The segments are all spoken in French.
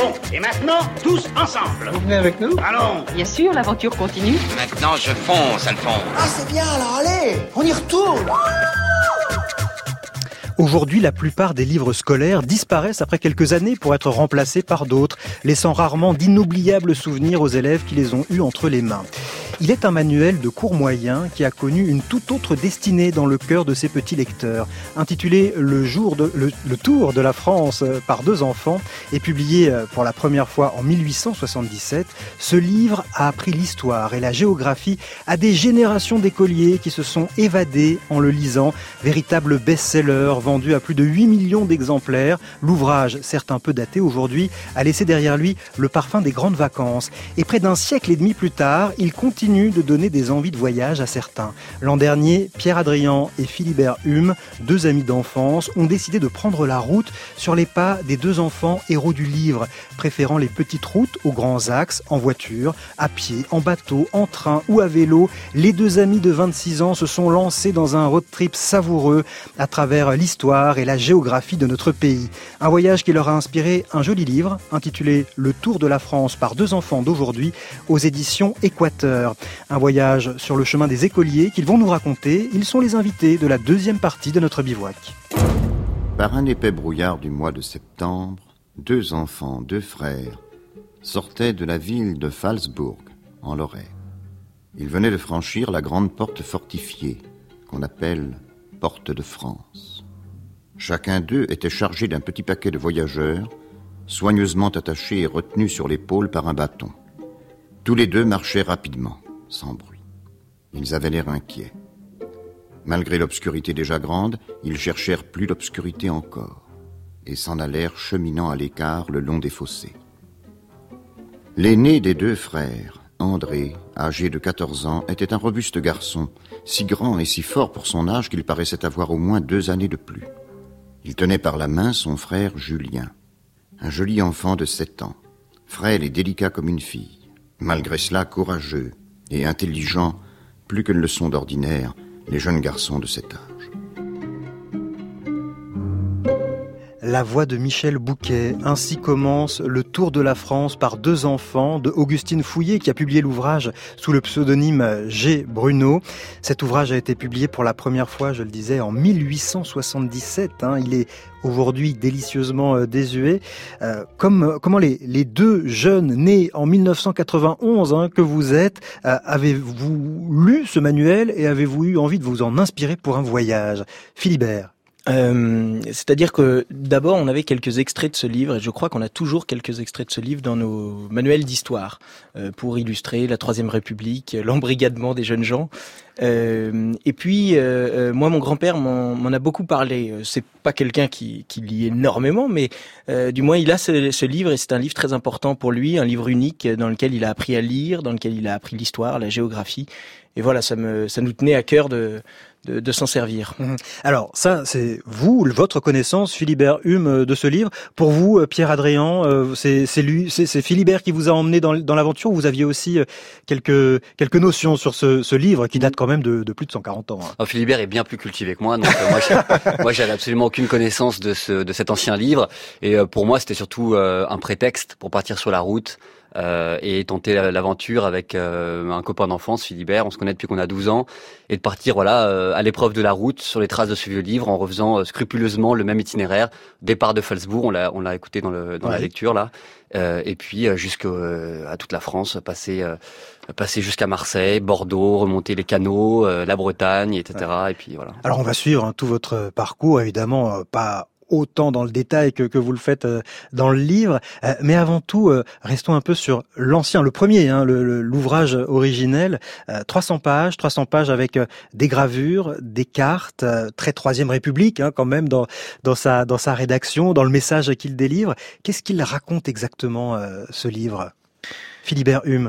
Bon, et maintenant, tous ensemble. Vous venez avec nous? Allons. Bien sûr, l'aventure continue. Maintenant, je fonce, Alphonse. Ah, c'est bien, alors allez, on y retourne. Aujourd'hui, la plupart des livres scolaires disparaissent après quelques années pour être remplacés par d'autres, laissant rarement d'inoubliables souvenirs aux élèves qui les ont eus entre les mains. Il est un manuel de cours moyen qui a connu une toute autre destinée dans le cœur de ses petits lecteurs. Intitulé le Tour de la France par deux enfants et publié pour la première fois en 1877, ce livre a appris l'histoire et la géographie à des générations d'écoliers qui se sont évadés en le lisant. Véritable best-seller vendu à plus de 8 millions d'exemplaires, l'ouvrage, certes un peu daté aujourd'hui, a laissé derrière lui le parfum des grandes vacances. Et près d'un siècle et demi plus tard, il continue de donner des envies de voyage à certains. L'an dernier, Pierre Adrian et Philibert Hume, deux amis d'enfance, ont décidé de prendre la route sur les pas des deux enfants héros du livre, préférant les petites routes aux grands axes, en voiture, à pied, en bateau, en train ou à vélo. Les deux amis de 26 ans se sont lancés dans un road trip savoureux à travers l'histoire et la géographie de notre pays. Un voyage qui leur a inspiré un joli livre intitulé Le Tour de la France par deux enfants d'aujourd'hui aux éditions Équateur. Un voyage sur le chemin des écoliers qu'ils vont nous raconter. Ils sont les invités de la deuxième partie de notre bivouac. Par un épais brouillard du mois de septembre, deux enfants, deux frères, sortaient de la ville de Phalsbourg, en Lorraine. Ils venaient de franchir la grande porte fortifiée, qu'on appelle Porte de France. Chacun d'eux était chargé d'un petit paquet de voyageurs, soigneusement attaché et retenu sur l'épaule par un bâton. Tous les deux marchaient rapidement, sans bruit. Ils avaient l'air inquiets. Malgré l'obscurité déjà grande, ils cherchèrent plus d'obscurité encore, et s'en allèrent cheminant à l'écart le long des fossés. L'aîné des deux frères, André, âgé de 14 ans, était un robuste garçon, si grand et si fort pour son âge qu'il paraissait avoir au moins 2 années de plus. Il tenait par la main son frère Julien, un joli enfant de 7 ans, frêle et délicat comme une fille. Malgré cela, courageux et intelligent, plus que ne le sont d'ordinaire les jeunes garçons de cet âge. La voix de Michel Bouquet. Ainsi commence Le Tour de la France par deux enfants de Augustine Fouillé qui a publié l'ouvrage sous le pseudonyme G. Bruno. Cet ouvrage a été publié pour la première fois, je le disais, en 1877. Il est aujourd'hui délicieusement désuet. Comment les deux jeunes nés en 1991 que vous êtes, avez-vous lu ce manuel et avez-vous eu envie de vous en inspirer pour un voyage? Philibert. C'est-à-dire que d'abord on avait quelques extraits de ce livre et je crois qu'on a toujours quelques extraits de ce livre dans nos manuels d'histoire pour illustrer la Troisième République, l'embrigadement des jeunes gens. Et puis moi mon grand-père m'en a beaucoup parlé. C'est pas quelqu'un qui lit énormément, mais du moins il a ce livre et c'est un livre très important pour lui, un livre unique dans lequel il a appris à lire, dans lequel il a appris l'histoire, la géographie. Et voilà, ça nous tenait à cœur de s'en servir. Alors ça, c'est vous, votre connaissance, Philibert Hume, de ce livre. Pour vous, Pierre Adrian, c'est Philibert qui vous a emmené dans l'aventure, ou vous aviez aussi quelques notions sur ce livre qui date quand même de plus de 140 ans. Oh, Philibert est bien plus cultivé que moi, donc moi j'avais absolument aucune connaissance de cet ancien livre, et pour moi c'était surtout un prétexte pour partir sur la route. Et tenter l'aventure avec un copain d'enfance, Philibert, on se connaît depuis qu'on a 12 ans, et de partir à l'épreuve de la route, sur les traces de ce vieux livre, en refaisant scrupuleusement le même itinéraire, départ de Phalsbourg, on l'a écouté dans la lecture là, et puis jusqu'à toute la France, passer jusqu'à Marseille, Bordeaux, remonter les canaux, la Bretagne, etc. Ouais. Et puis voilà. Alors on va suivre tout votre parcours, évidemment pas autant dans le détail que vous le faites dans le livre, mais avant tout restons un peu sur l'ancien, le premier, l'ouvrage originel, 300 pages avec des gravures, des cartes, très Troisième République quand même dans sa rédaction, dans le message qu'il délivre. Qu'est-ce qu'il raconte exactement ce livre ? Philibert Hume.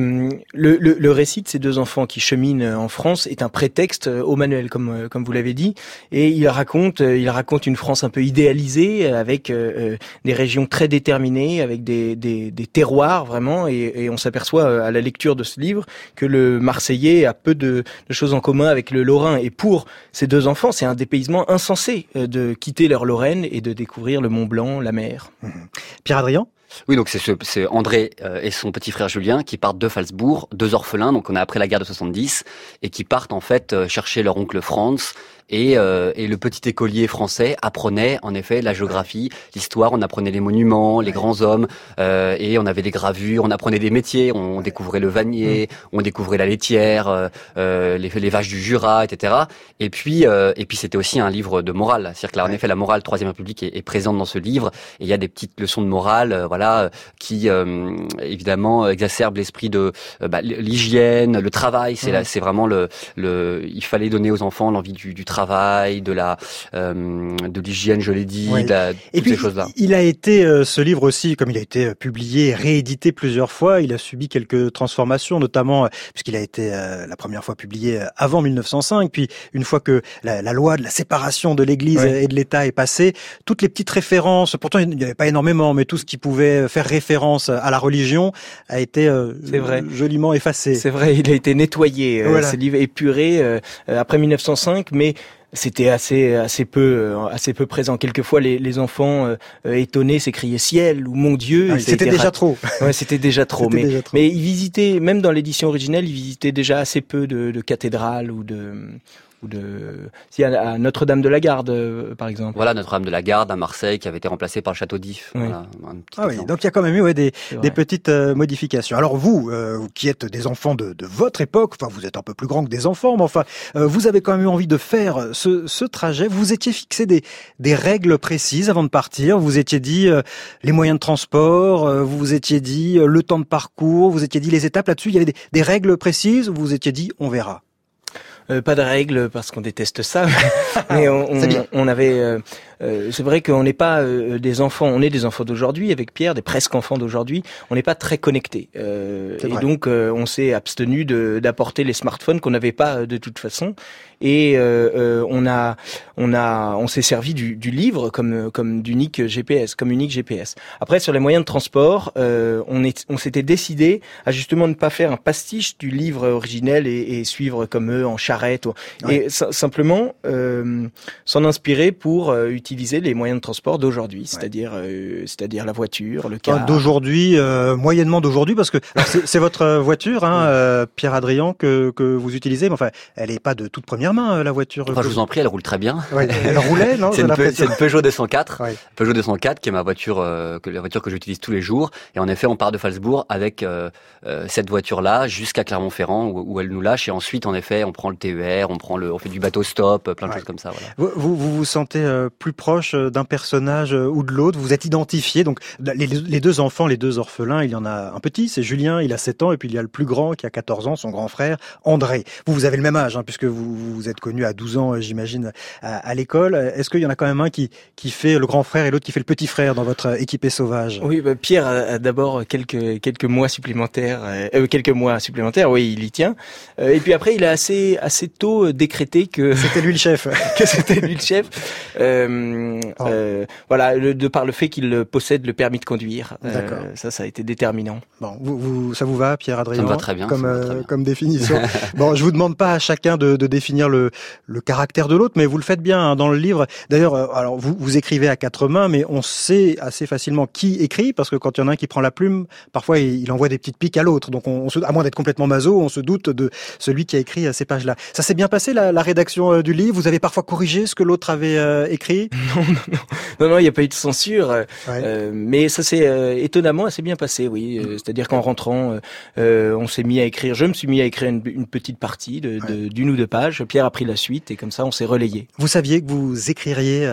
Le récit de ces deux enfants qui cheminent en France est un prétexte au manuel, comme vous l'avez dit, et il raconte une France un peu idéalisée, avec des régions très déterminées, avec des terroirs vraiment, et on s'aperçoit à la lecture de ce livre que le Marseillais a peu de choses en commun avec le Lorrain, et pour ces deux enfants, c'est un dépaysement insensé de quitter leur Lorraine et de découvrir le Mont Blanc, la mer. Pierre Adrian. Oui, donc c'est André et son petit frère Julien qui partent de Phalsbourg, 2 orphelins, donc on est après la guerre de 70, et qui partent en fait chercher leur oncle Franz. Et le petit écolier français apprenait en effet la géographie, l'histoire, on apprenait les monuments, les grands hommes, et on avait des gravures, on apprenait des métiers, on découvrait le vannier, on découvrait la laitière, les vaches du Jura, etc. Et puis c'était aussi un livre de morale, c'est-à-dire que là en effet la morale Troisième République est présente dans ce livre, et il y a des petites leçons de morale, qui évidemment exacerbent l'esprit de l'hygiène, le travail, c'est vraiment il fallait donner aux enfants l'envie du travail, de l'hygiène, je l'ai dit, toutes ces choses-là. Il a été, ce livre aussi, comme il a été publié, réédité plusieurs fois, il a subi quelques transformations, notamment puisqu'il a été la première fois publié avant 1905, puis une fois que la loi de la séparation de l'Église et de l'État est passée, toutes les petites références, pourtant il n'y avait pas énormément, mais tout ce qui pouvait faire référence à la religion a été joliment effacé. C'est vrai, il a été nettoyé, ce livre épuré après 1905, mais c'était assez peu présent. Quelquefois, les enfants étonnés s'écriaient ciel ou mon Dieu. C'était déjà trop. Ouais, c'était déjà trop. Mais ils visitaient, même dans l'édition originelle, ils visitaient déjà assez peu de cathédrales ou à Notre-Dame de la Garde, par exemple. Voilà, Notre-Dame de la Garde à Marseille, qui avait été remplacée par le château d'If. Oui. Voilà, donc il y a quand même eu des petites modifications. Alors vous, qui êtes des enfants de votre époque, enfin vous êtes un peu plus grands que des enfants, mais enfin vous avez quand même eu envie de faire ce trajet. Vous étiez fixé des règles précises avant de partir. Vous étiez dit les moyens de transport, vous vous étiez dit le temps de parcours, vous étiez dit les étapes. Là-dessus, il y avait des règles précises. Vous vous étiez dit on verra. Pas de règles parce qu'on déteste ça, mais on avait. C'est vrai qu'on n'est pas des enfants. On est des enfants d'aujourd'hui avec Pierre, des presque enfants d'aujourd'hui. On n'est pas très connectés, et donc on s'est abstenu d'apporter les smartphones qu'on n'avait pas de toute façon. Et on s'est servi du livre comme d'unique GPS, comme unique GPS. Après, sur les moyens de transport, on s'était décidé à justement ne pas faire un pastiche du livre originel et suivre comme eux en charrette, et simplement s'en inspirer pour utiliser les moyens de transport d'aujourd'hui, c'est-à-dire la voiture, le car. D'aujourd'hui, moyennement d'aujourd'hui, parce que c'est votre voiture, Pierre-Adrien, que vous utilisez, mais enfin, elle n'est pas de toute première main, la voiture. Enfin, je vous en prie, elle roule très bien. Ouais, elle roulait, non? C'est une Peugeot 204. Ouais. Peugeot 204, qui est la voiture que j'utilise tous les jours. Et en effet, on part de Phalsbourg avec cette voiture-là jusqu'à Clermont-Ferrand où elle nous lâche. Et ensuite, en effet, on prend le TER, on fait du bateau stop, plein de choses comme ça. Voilà. Vous vous sentez plus proche d'un personnage ou de l'autre? Vous êtes identifié. Donc les deux enfants, les deux orphelins, il y en a un petit, c'est Julien, il a 7 ans, et puis il y a le plus grand qui a 14 ans, son grand frère André. Vous avez le même âge, puisque vous êtes connus à 12 ans, j'imagine, à l'école. Est-ce qu'il y en a quand même un qui fait le grand frère et l'autre qui fait le petit frère dans votre équipée sauvage? Oui, Pierre a d'abord quelques mois supplémentaires. Oui, il y tient. Et puis après, il a assez tôt décrété que c'était lui le chef. Que c'était lui le chef. Voilà, de par le fait qu'il possède le permis de conduire. Ça a été déterminant. Bon, ça vous va, Pierre-Adrien? Ça me va très bien. Comme définition. Bon, je vous demande pas à chacun de définir le caractère de l'autre, mais vous le faites bien dans le livre. D'ailleurs, alors vous écrivez à 4 mains, mais on sait assez facilement qui écrit, parce que quand il y en a un qui prend la plume, parfois il envoie des petites piques à l'autre. Donc à moins d'être complètement maso, on se doute de celui qui a écrit ces pages-là. Ça s'est bien passé, la rédaction du livre? Vous avez parfois corrigé ce que l'autre avait écrit? Non, il n'y a pas eu de censure. Mais ça s'est étonnamment assez bien passé, oui. C'est-à-dire qu'en rentrant, on s'est mis à écrire. Je me suis mis à écrire une petite partie d'une ou deux pages. Pierre a pris la suite et comme ça, on s'est relayé. Vous saviez que vous écririez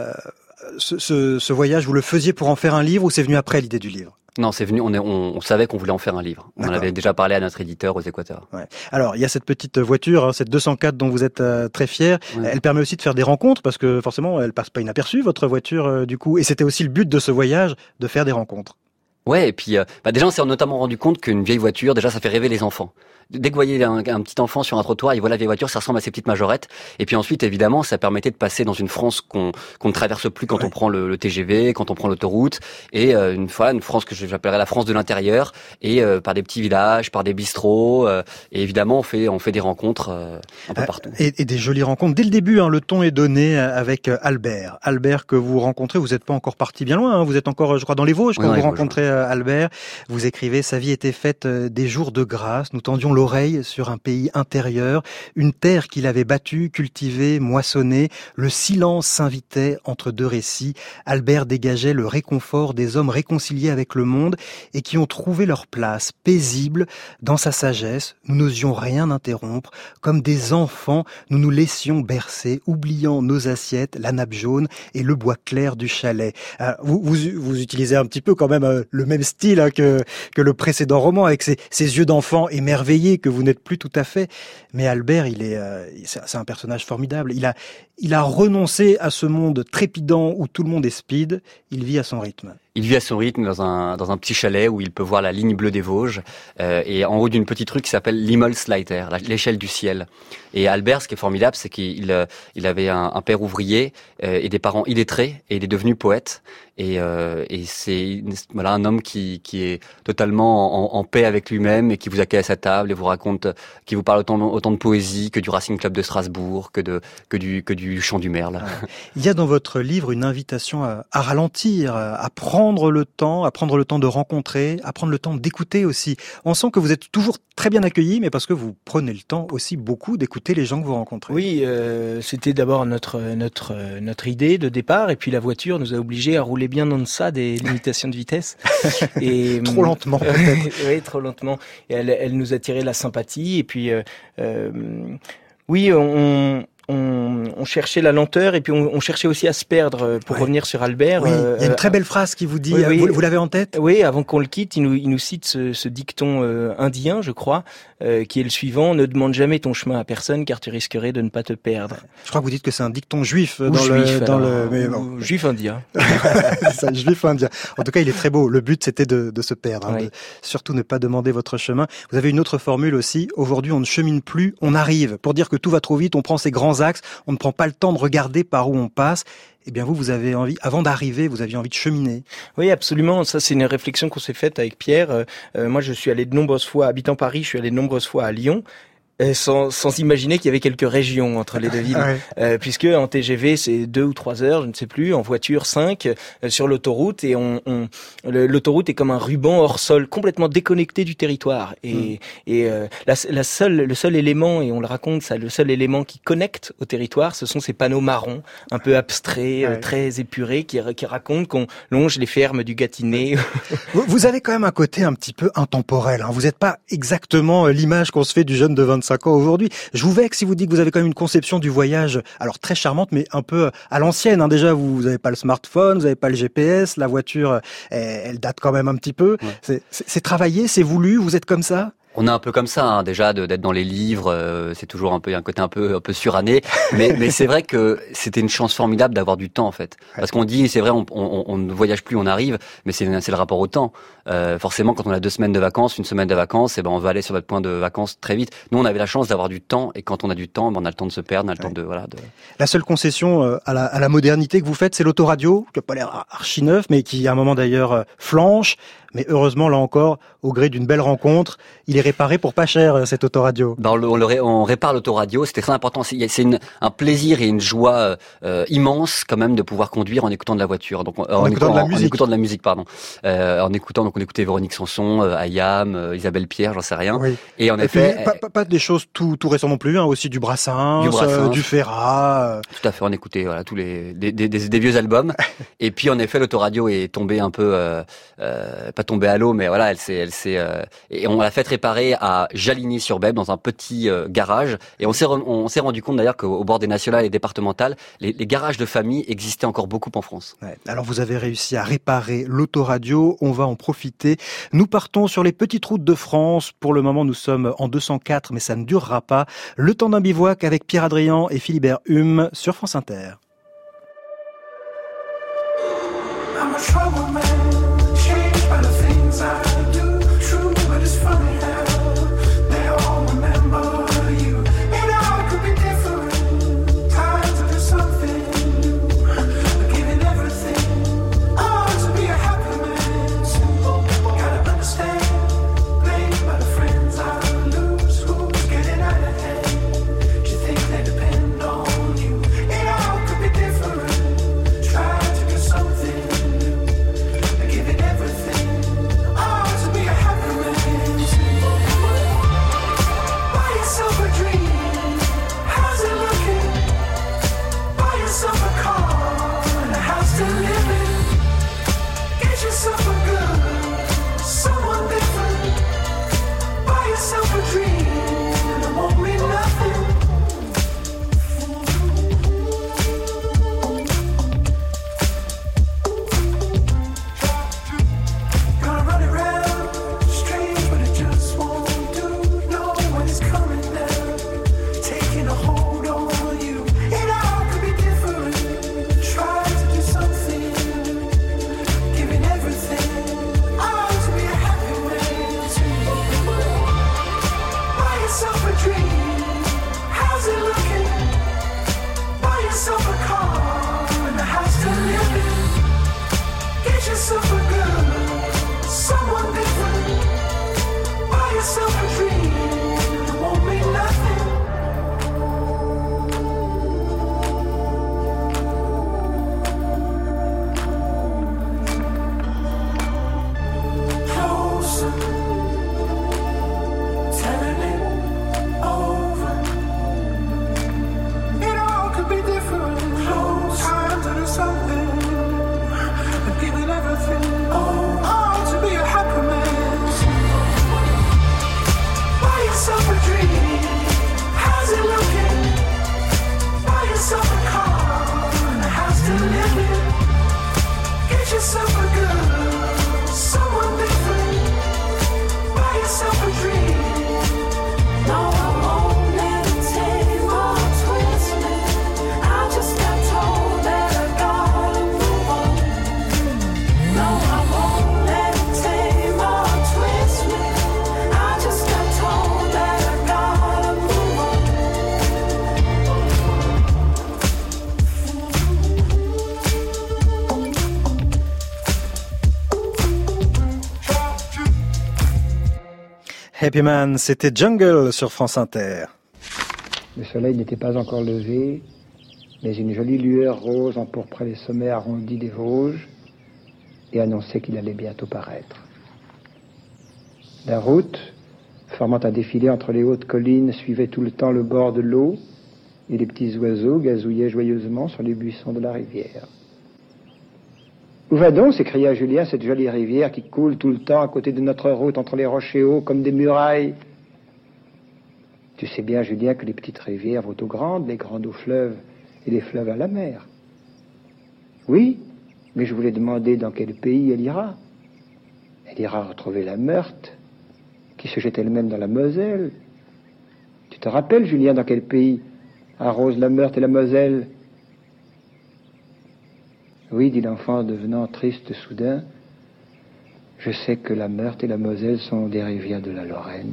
ce voyage, vous le faisiez pour en faire un livre, ou c'est venu après l'idée du livre? Non, c'est venu, on savait qu'on voulait en faire un livre. On en avait déjà parlé à notre éditeur aux Équateurs. Ouais. Alors, il y a cette petite voiture, cette 204 dont vous êtes très fier. Ouais. Elle permet aussi de faire des rencontres, parce que forcément, elle passe pas inaperçue, votre voiture, du coup. Et c'était aussi le but de ce voyage, de faire des rencontres. Ouais, et puis déjà on s'est notamment rendu compte qu'une vieille voiture, déjà ça fait rêver les enfants. Dès que vous voyez un petit enfant sur un trottoir, il voit la vieille voiture, ça ressemble à ces petites majorettes. Et puis ensuite, évidemment, ça permettait de passer dans une France qu'on ne traverse plus quand on prend le TGV, quand on prend l'autoroute. Et une France que j'appellerais la France de l'intérieur, et par des petits villages, par des bistrots. Et évidemment, on fait des rencontres un peu partout. Et des jolies rencontres. Dès le début, le ton est donné avec Albert. Albert que vous rencontrez, vous n'êtes pas encore parti bien loin. Vous êtes encore, je crois, dans les Vosges quand vous rencontrez Albert. Vous écrivez « Sa vie était faite des jours de grâce. Nous tendions l'oreille sur un pays intérieur, une terre qu'il avait battue, cultivée, moissonnée. Le silence s'invitait entre deux récits. Albert dégageait le réconfort des hommes réconciliés avec le monde et qui ont trouvé leur place paisible dans sa sagesse. Nous n'osions rien interrompre. Comme des enfants, nous nous laissions bercer, oubliant nos assiettes, la nappe jaune et le bois clair du chalet. » Vous utilisez un petit peu quand même le même style que le précédent roman, avec ses yeux d'enfant émerveillés que vous n'êtes plus tout à fait. Mais Albert, c'est un personnage formidable. Il a renoncé à ce monde trépidant où tout le monde est speed. Il vit à son rythme. Il vit à son rythme dans un petit chalet où il peut voir la ligne bleue des Vosges et en haut d'une petite rue qui s'appelle l'Himmelsleiter, l'échelle du ciel. Et Albert, ce qui est formidable, c'est qu'il avait un père ouvrier et des parents illettrés et il est devenu poète. Et c'est un homme qui est totalement en paix avec lui-même et qui vous accueille à sa table et vous raconte, qui vous parle autant de poésie que du Racing Club de Strasbourg, que du chant du merle. Il y a dans votre livre une invitation à ralentir, à prendre le temps de rencontrer, à prendre le temps d'écouter aussi. On sent que vous êtes toujours très bien accueillis, mais parce que vous prenez le temps aussi beaucoup d'écouter les gens que vous rencontrez. Oui, c'était d'abord notre idée de départ, et puis la voiture nous a obligés à rouler bien en deçà des limitations de vitesse. Et trop lentement, peut-être. Oui, trop lentement. Et elle nous a tiré la sympathie, et puis oui, on cherchait la lenteur et puis on cherchait aussi à se perdre pour revenir sur Albert. Oui, il y a une très belle phrase qui vous dit, vous l'avez en tête? Oui, avant qu'on le quitte, il nous cite ce dicton indien, je crois, qui est le suivant: ne demande jamais ton chemin à personne car tu risquerais de ne pas te perdre. Je crois que vous dites que c'est un dicton juif juif indien. C'est ça, juif indien. En tout cas, il est très beau. Le but, c'était de se perdre, de surtout ne pas demander votre chemin. Vous avez une autre formule aussi. Aujourd'hui, on ne chemine plus, on arrive. Pour dire que tout va trop vite, on prend ses grands axes, on ne prend pas le temps de regarder par où on passe. Eh bien, vous avez envie, avant d'arriver, vous aviez envie de cheminer. Oui, absolument. Ça, c'est une réflexion qu'on s'est faite avec Pierre. Moi, je suis allé de nombreuses fois, habitant Paris, je suis allé de nombreuses fois à Lyon. Sans imaginer qu'il y avait quelques régions entre les deux villes, puisque en TGV c'est 2 ou 3 heures, je ne sais plus, en voiture 5 sur l'autoroute, et l'autoroute est comme un ruban hors sol, complètement déconnecté du territoire, et le seul élément, et on le raconte ça, le seul élément qui connecte au territoire, ce sont ces panneaux marrons, un peu abstraits, très épurés, qui racontent qu'on longe les fermes du Gâtinais. Vous avez quand même un côté un petit peu intemporel, hein. Vous n'êtes pas exactement l'image qu'on se fait du jeune de 25 ans aujourd'hui. Je vous vexe si vous dites que vous avez quand même une conception du voyage, alors très charmante, mais un peu à l'ancienne, hein. Déjà, vous n'avez pas le smartphone, vous n'avez pas le GPS, la voiture, elle date quand même un petit peu. Ouais. C'est travaillé, c'est voulu, vous êtes comme ça? On est un peu comme ça, hein, déjà, d'être dans les livres, c'est toujours un côté un peu suranné, mais c'est vrai que c'était une chance formidable d'avoir du temps, en fait. Parce qu'on dit, c'est vrai, on ne voyage plus, on arrive, mais c'est le rapport au temps. Forcément, quand on a 2 semaines de vacances, 1 semaine de vacances, on va aller sur notre point de vacances très vite. Nous, on avait la chance d'avoir du temps, et quand on a du temps, on a le temps de se perdre, on a le temps de. La seule concession à la modernité que vous faites, c'est l'autoradio, qui n'a pas l'air archi neuf, mais qui, à un moment d'ailleurs, flanche. Mais heureusement, là encore, au gré d'une belle rencontre, il est réparé pour pas cher, cet autoradio. On répare l'autoradio, c'était très important. C'est un plaisir et une joie immense quand même de pouvoir conduire en écoutant de la voiture. Donc en écoutant de la musique, pardon. On écoutait Véronique Sanson, Ayam, Isabelle Pierre, j'en sais rien. Oui. Et en effet, pas des choses tout récentes non plus, hein, aussi du Brassens, du Ferrat. Tout à fait, on écoutait tous des vieux albums. Et puis en effet, l'autoradio est tombé un peu pas tombée à l'eau, mais voilà, et on l'a fait réparer à Jaligny-sur-Bèbe dans un petit garage. Et on s'est rendu compte d'ailleurs qu'au bord des nationales et départementales, les garages de famille existaient encore beaucoup en France. Ouais. Alors vous avez réussi à réparer l'autoradio, on va en profiter. Nous partons sur les petites routes de France. Pour le moment, nous sommes en 204, mais ça ne durera pas. Le temps d'un bivouac avec Pierre Adrian et Philibert Hume sur France Inter. I'm a trouble man, changed by the things Happy Man, c'était Jungle sur France Inter. Le soleil n'était pas encore levé, mais une jolie lueur rose empourprait les sommets arrondis des Vosges et annonçait qu'il allait bientôt paraître. La route, formant un défilé entre les hautes collines, suivait tout le temps le bord de l'eau et les petits oiseaux gazouillaient joyeusement sur les buissons de la rivière. « Où va donc ?» s'écria Julien, « cette jolie rivière qui coule tout le temps à côté de notre route entre les rochers hauts comme des murailles ?» Tu sais bien, Julien, que les petites rivières vont aux grandes, les grandes aux fleuves et les fleuves à la mer. Oui, mais je voulais demander dans quel pays elle ira. Elle ira retrouver la Meurthe, qui se jette elle-même dans la Moselle. Tu te rappelles, Julien, dans quel pays arrosent la Meurthe et la Moselle ? Oui, dit l'enfant, devenant triste soudain, je sais que la Meurthe et la Moselle sont des rivières de la Lorraine.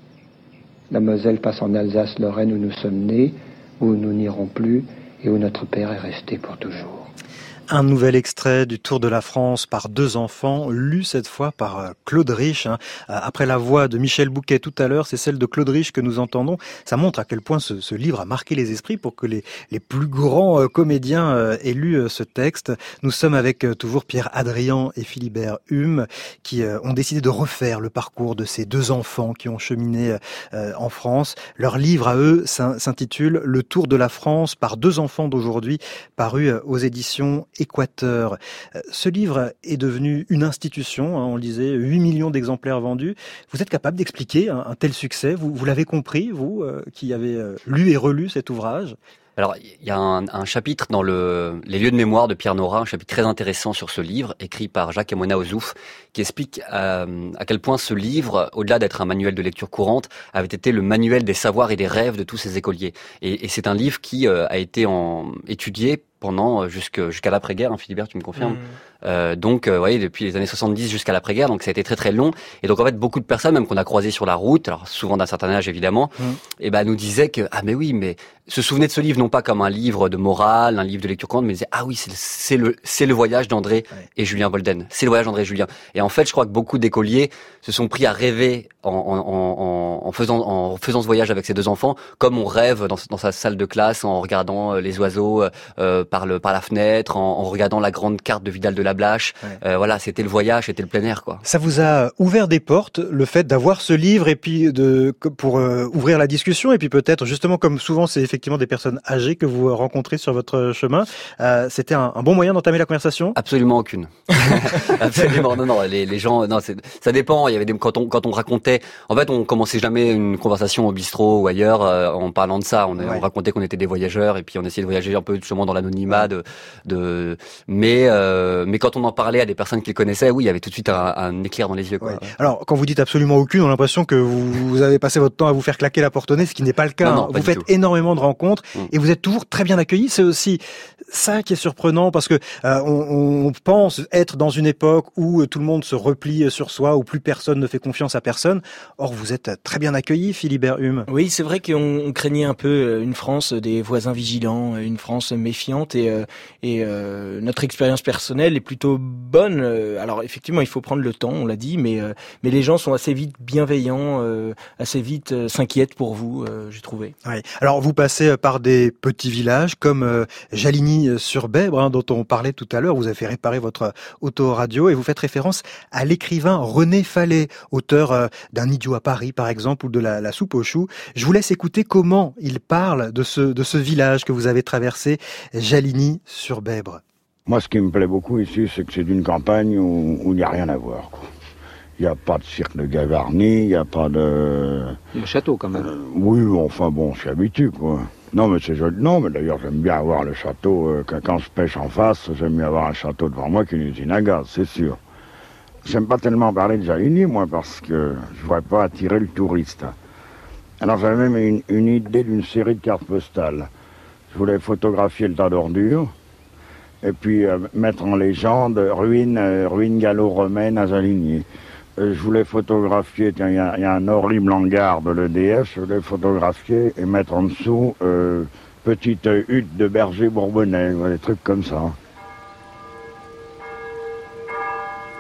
La Moselle passe en Alsace-Lorraine où nous sommes nés, où nous n'irons plus et où notre père est resté pour toujours. Un nouvel extrait du Tour de la France par 2 enfants, lu cette fois par Claude Rich. Après la voix de Michel Bouquet tout à l'heure, c'est celle de Claude Rich que nous entendons. Ça montre à quel point ce livre a marqué les esprits pour que les plus grands comédiens aient lu ce texte. Nous sommes avec toujours Pierre Adrian et Philibert Hume qui ont décidé de refaire le parcours de ces 2 enfants qui ont cheminé en France. Leur livre à eux s'intitule Le Tour de la France par 2 enfants d'aujourd'hui, paru aux éditions Équateur. Ce livre est devenu une institution, on le disait, 8 millions d'exemplaires vendus. Vous êtes capable d'expliquer un tel succès ? Vous l'avez compris, vous, qui avez lu et relu cet ouvrage ? Alors, il y a un chapitre dans les lieux de mémoire de Pierre Nora, un chapitre très intéressant sur ce livre, écrit par Jacques Emona Ozouf, qui explique à quel point ce livre, au-delà d'être un manuel de lecture courante, avait été le manuel des savoirs et des rêves de tous ces écoliers. Et c'est un livre qui a été étudié pendant jusqu'à l'après-guerre, Philibert, tu me confirmes. Donc, vous voyez, depuis les années 70 jusqu'à l'après-guerre, donc ça a été très très long. Et donc en fait, beaucoup de personnes, même qu'on a croisées sur la route, alors souvent d'un certain âge évidemment, et nous disaient que mais se souvenaient de ce livre non pas comme un livre de morale, un livre de lecture courante, mais disaient c'est le voyage d'André et Julien Bolden, c'est le voyage d'André et Julien. Et en fait, je crois que beaucoup d'écoliers se sont pris à rêver en faisant ce voyage avec ces 2 enfants, comme on rêve dans sa salle de classe en regardant les oiseaux par la fenêtre, en regardant la grande carte de Vidal de la Blache. Voilà, c'était le voyage, c'était le plein air, quoi. Ça vous a ouvert des portes, le fait d'avoir ce livre, et puis pour ouvrir la discussion, et puis peut-être, justement, comme souvent, c'est effectivement des personnes âgées que vous rencontrez sur votre chemin. C'était un bon moyen d'entamer la conversation ? Absolument aucune. Absolument, non, les gens, non, ça dépend. Il y avait quand on racontait, en fait, on commençait jamais une conversation au bistrot ou ailleurs en parlant de ça. On racontait qu'on était des voyageurs, et puis on essayait de voyager un peu justement dans l'anonymat mais quand on en parlait à des personnes qui le connaissaient, oui, il y avait tout de suite un éclair dans les yeux, quoi. Alors, quand vous dites absolument aucune, on a l'impression que vous avez passé votre temps à vous faire claquer la porte au nez, ce qui n'est pas le cas. Non, vous faites énormément de rencontres et vous êtes toujours très bien accueillis. C'est aussi ça qui est surprenant, parce que on pense être dans une époque où tout le monde se replie sur soi, où plus personne ne fait confiance à personne. Or, vous êtes très bien accueillis, Philibert Hume. Oui, c'est vrai qu'on craignait un peu une France des voisins vigilants, une France méfiante, et notre expérience personnelle est plutôt bonne. Alors effectivement, il faut prendre le temps, on l'a dit, mais les gens sont assez vite bienveillants, assez vite s'inquiètent pour vous, j'ai trouvé. Oui. Alors vous passez par des petits villages comme Jaligny-sur-Bèbre, dont on parlait tout à l'heure. Vous avez fait réparer votre autoradio et vous faites référence à l'écrivain René Fallet, auteur d'un Idiot à Paris par exemple, ou de la soupe aux choux. Je vous laisse écouter comment il parle de ce village que vous avez traversé, Jaligny-sur-Bèbre. Moi, ce qui me plaît beaucoup ici, c'est que c'est une campagne où il n'y a rien à voir, quoi. Il n'y a pas de cirque de Gavarnie, il n'y a pas de... Il y a le château, quand même. Oui, enfin bon, on s'y habitue, quoi. Non, mais c'est joli. Non, mais d'ailleurs, j'aime bien avoir le château. Quand je pêche en face, j'aime bien avoir un château devant moi qu'une usine à gaz, c'est sûr. J'aime pas tellement parler de Jaligny, moi, parce que je ne voudrais pas attirer le touriste. Alors, j'avais même une idée d'une série de cartes postales. Je voulais photographier le tas d'ordures, et puis mettre en légende ruines gallo-romaines à Jaligny. Je voulais photographier, tiens, il y a un horrible hangar de l'EDF, je voulais photographier et mettre en dessous petite hutte de berger bourbonnais, des trucs comme ça.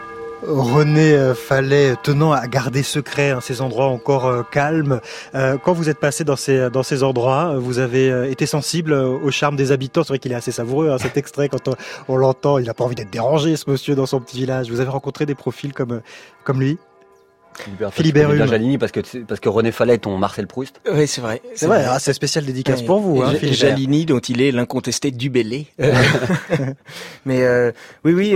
René Fallet, tenant à garder secret ces endroits encore calmes. Quand vous êtes passé dans ces endroits, vous avez été sensible au charme des habitants. C'est vrai qu'il est assez savoureux, cet extrait, quand on l'entend. Il n'a pas envie d'être dérangé, ce monsieur, dans son petit village. Vous avez rencontré des profils comme lui? Philibert Hume. Parce que René Fallet est ton Marcel Proust. Oui, c'est vrai. C'est vrai. Ah, c'est spécial dédicace pour vous, Jalini, dont il est l'incontesté du Bellay. Mais oui.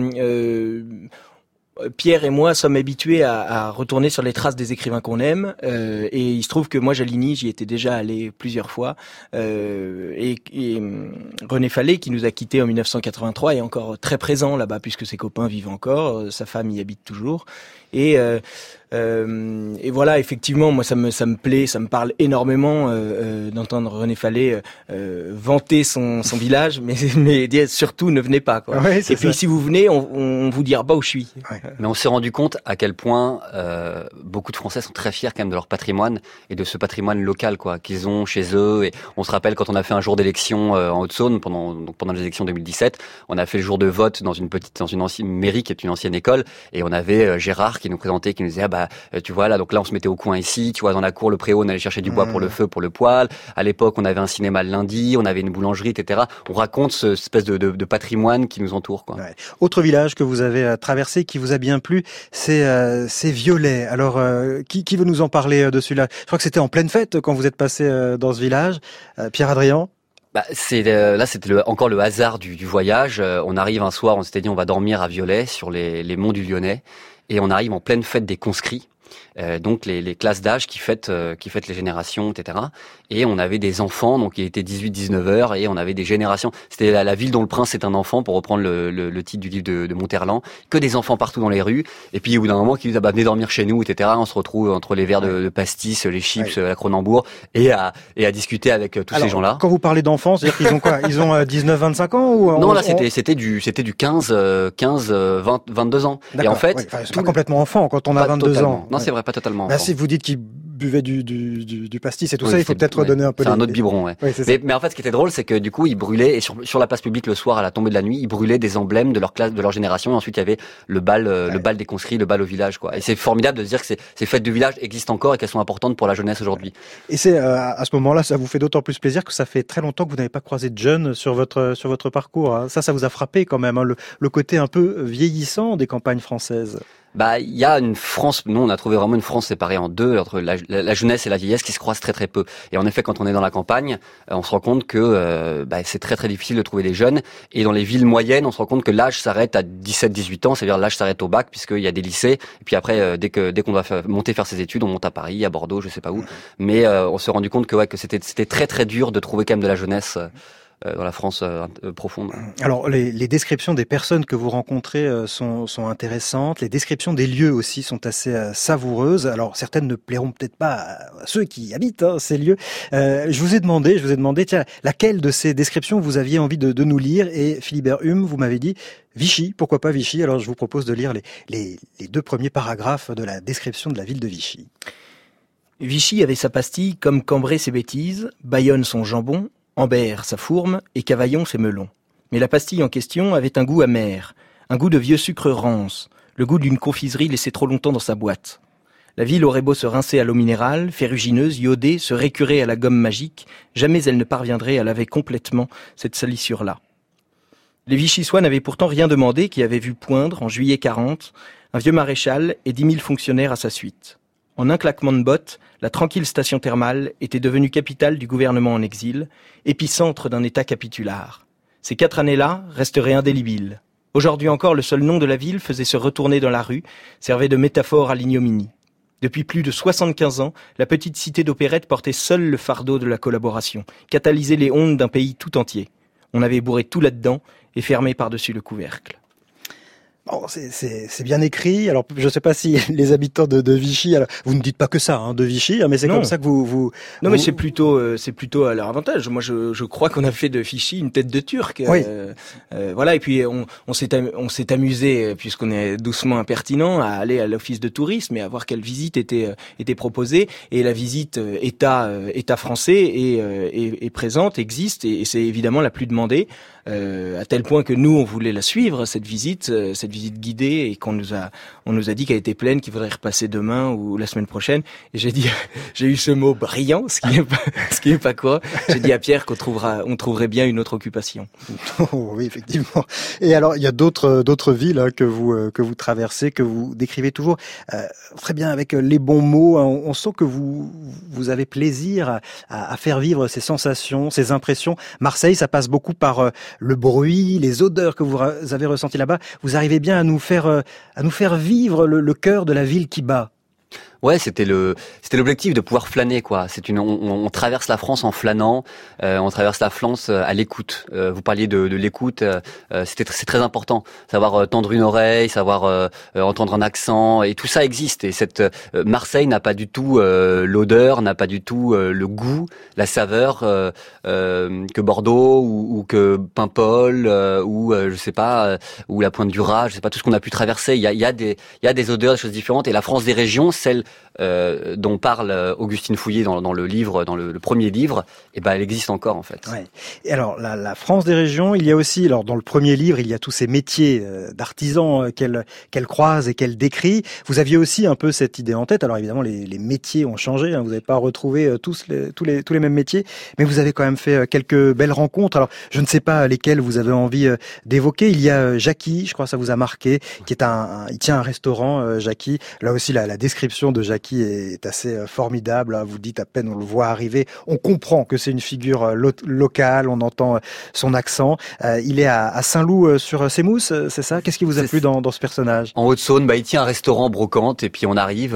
Pierre et moi sommes habitués à retourner sur les traces des écrivains qu'on aime, et il se trouve que moi, Jalini, j'y étais déjà allé plusieurs fois, et René Fallet, qui nous a quittés en 1983, est encore très présent là-bas, puisque ses copains vivent encore, sa femme y habite toujours, et voilà, effectivement, moi ça me plaît, ça me parle énormément d'entendre René Fallet vanter son village, mais dire surtout ne venez pas, quoi. Ouais, et puis si vous venez, on vous dira pas où je suis. Ouais. Mais on s'est rendu compte à quel point beaucoup de Français sont très fiers quand même de leur patrimoine et de ce patrimoine local, quoi, qu'ils ont chez eux. Et on se rappelle quand on a fait un jour d'élection en Haute-Saône pendant les élections 2017, on a fait le jour de vote dans une ancienne mairie qui est une ancienne école, et on avait Gérard qui nous présentait, qui nous disait tu vois là, donc là on se mettait au coin ici, tu vois, dans la cour le préau, on allait chercher du bois pour le feu, pour le poêle. À l'époque on avait un cinéma le lundi, on avait une boulangerie, etc. On raconte cette espèce de patrimoine qui nous entoure, quoi. Ouais. Autre village que vous avez traversé, qui vous a bien plu, c'est Viollet. Alors qui veut nous en parler de celui-là? Je crois que c'était en pleine fête quand vous êtes passé dans ce village. Pierre-Adrien? C'était encore le hasard du voyage. On arrive un soir, on s'était dit on va dormir à Viollet, sur les monts du Lyonnais, et on arrive en pleine fête des conscrits. Donc les classes d'âge qui fêtent les générations, etc. Et on avait des enfants, donc il était 18-19 heures, et on avait des générations. C'était la ville dont le prince est un enfant, pour reprendre le titre du livre de Monterland. Que des enfants partout dans les rues. Et puis au bout d'un moment, qui disent venez dormir chez nous, etc. On se retrouve entre les verres de pastis, les chips, la Cronenbourg, et à discuter avec tous ces gens-là. Quand vous parlez d'enfants, c'est-à-dire qu'ils ont quoi? Ils ont 19-25 ans ou non, là c'était du 15-22 ans. D'accord, et en fait, c'est pas complètement enfant quand on a 22 ans. Non, c'est vrai, pas totalement. Si vous dites qu'ils buvaient du pastis et tout ça, il faut peut-être donner un peu. C'est un autre biberon, ouais. Mais en fait, ce qui était drôle, c'est que du coup, ils brûlaient, et sur la place publique le soir à la tombée de la nuit, ils brûlaient des emblèmes de leur classe, de leur génération. Et ensuite, il y avait le bal des conscrits, le bal au village, quoi. Et c'est formidable de se dire que ces fêtes de village existent encore et qu'elles sont importantes pour la jeunesse aujourd'hui. Et c'est à ce moment-là, ça vous fait d'autant plus plaisir que ça fait très longtemps que vous n'avez pas croisé de jeunes sur votre parcours, hein. Ça vous a frappé quand même, hein, le côté un peu vieillissant des campagnes françaises. Il y a une France, nous on a trouvé vraiment une France séparée en deux, entre la jeunesse et la vieillesse, qui se croisent très très peu. Et en effet, quand on est dans la campagne, on se rend compte que c'est très très difficile de trouver des jeunes. Et dans les villes moyennes, on se rend compte que l'âge s'arrête à 17-18 ans, c'est-à-dire l'âge s'arrête au bac, puisqu'il y a des lycées. Et puis après, dès qu'on doit monter faire ses études, on monte à Paris, à Bordeaux, je sais pas où. Mais on s'est rendu compte que c'était très très dur de trouver quand même de la jeunesse dans la France profonde. Alors, les descriptions des personnes que vous rencontrez sont intéressantes. Les descriptions des lieux aussi sont assez savoureuses. Alors, certaines ne plairont peut-être pas à ceux qui habitent ces lieux. Je vous ai demandé, tiens, laquelle de ces descriptions vous aviez envie de nous lire? Et Philibert Hume, vous m'avez dit Vichy. Pourquoi pas Vichy? Alors, je vous propose de lire les deux premiers paragraphes de la description de la ville de Vichy. Vichy avait sa pastille comme Cambrai ses bêtises, Bayonne son jambon, Ambert sa fourme et Cavaillon ses melons. Mais la pastille en question avait un goût amer, un goût de vieux sucre rance, le goût d'une confiserie laissée trop longtemps dans sa boîte. La ville aurait beau se rincer à l'eau minérale, ferrugineuse, iodée, se récurer à la gomme magique, jamais elle ne parviendrait à laver complètement cette salissure-là. Les Vichysois n'avaient pourtant rien demandé, qui avaient vu poindre, en juillet 40, un vieux maréchal et 10 000 fonctionnaires à sa suite. En un claquement de bottes, la tranquille station thermale était devenue capitale du gouvernement en exil, épicentre d'un État capitulaire. Ces 4 années-là resteraient indélébiles. Aujourd'hui encore, le seul nom de la ville faisait se retourner dans la rue, servait de métaphore à l'ignominie. Depuis plus de 75 ans, la petite cité d'opérette portait seule le fardeau de la collaboration, catalysait les hontes d'un pays tout entier. On avait bourré tout là-dedans et fermé par-dessus le couvercle. Bon, c'est bien écrit. Alors, je ne sais pas si les habitants de Vichy, alors, vous ne dites pas que ça, hein, de Vichy, hein, mais c'est comme ça que vous. Non, mais c'est plutôt à leur avantage. Moi, je crois qu'on a fait de Vichy une tête de Turc. Oui. Voilà. Et puis on s'est amusé, puisqu'on est doucement impertinent, à aller à l'office de tourisme et à voir quelle visite était proposée. Et la visite État français est présente, existe, et c'est évidemment la plus demandée. À tel point que nous, on voulait la suivre, cette visite visite guidée et on nous a dit qu'elle était pleine, qu'il faudrait repasser demain ou la semaine prochaine. Et j'ai eu ce mot brillant, ce qui est pas quoi. J'ai dit à Pierre on trouverait bien une autre occupation. Oh, oui, effectivement. Et alors, il y a d'autres villes hein, que vous traversez, que vous décrivez toujours très bien avec les bons mots. On sent que vous avez plaisir à faire vivre ces sensations, ces impressions. Marseille, ça passe beaucoup par le bruit, les odeurs que vous avez ressenties là-bas. Vous arrivez bien à nous faire vivre le cœur de la ville qui bat. Ouais, c'était l'objectif de pouvoir flâner, quoi. On traverse la France en flânant, on traverse la France à l'écoute. Vous parliez de l'écoute, c'est très important. Savoir tendre une oreille, savoir entendre un accent, et tout ça existe. Et Marseille n'a pas du tout l'odeur, n'a pas du tout le goût, la saveur que Bordeaux ou que Paimpol ou je sais pas, ou la Pointe du Raz, je sais pas, tout ce qu'on a pu traverser. Il y a des odeurs, des choses différentes. Et la France des régions, celle dont parle Augustine Fouillé dans le livre, dans le premier livre, et elle existe encore en fait. Ouais. Et alors la France des régions, il y a aussi, alors dans le premier livre, il y a tous ces métiers d'artisans qu'elle croise et qu'elle décrit. Vous aviez aussi un peu cette idée en tête. Alors évidemment, les métiers ont changé. Hein, vous n'avez pas retrouvé tous les mêmes métiers, mais vous avez quand même fait quelques belles rencontres. Alors je ne sais pas lesquelles vous avez envie d'évoquer. Il y a Jackie, je crois que ça vous a marqué, qui est il tient un restaurant, Jackie. Là aussi, la description de Jackie est assez formidable. Vous dites à peine on le voit arriver, on comprend que c'est une figure locale, on entend son accent. Il est à Saint-Loup sur Sémousse, c'est ça? Qu'est-ce qui vous a plu dans ce personnage? En Haute-Saône, il tient un restaurant brocante et puis on arrive,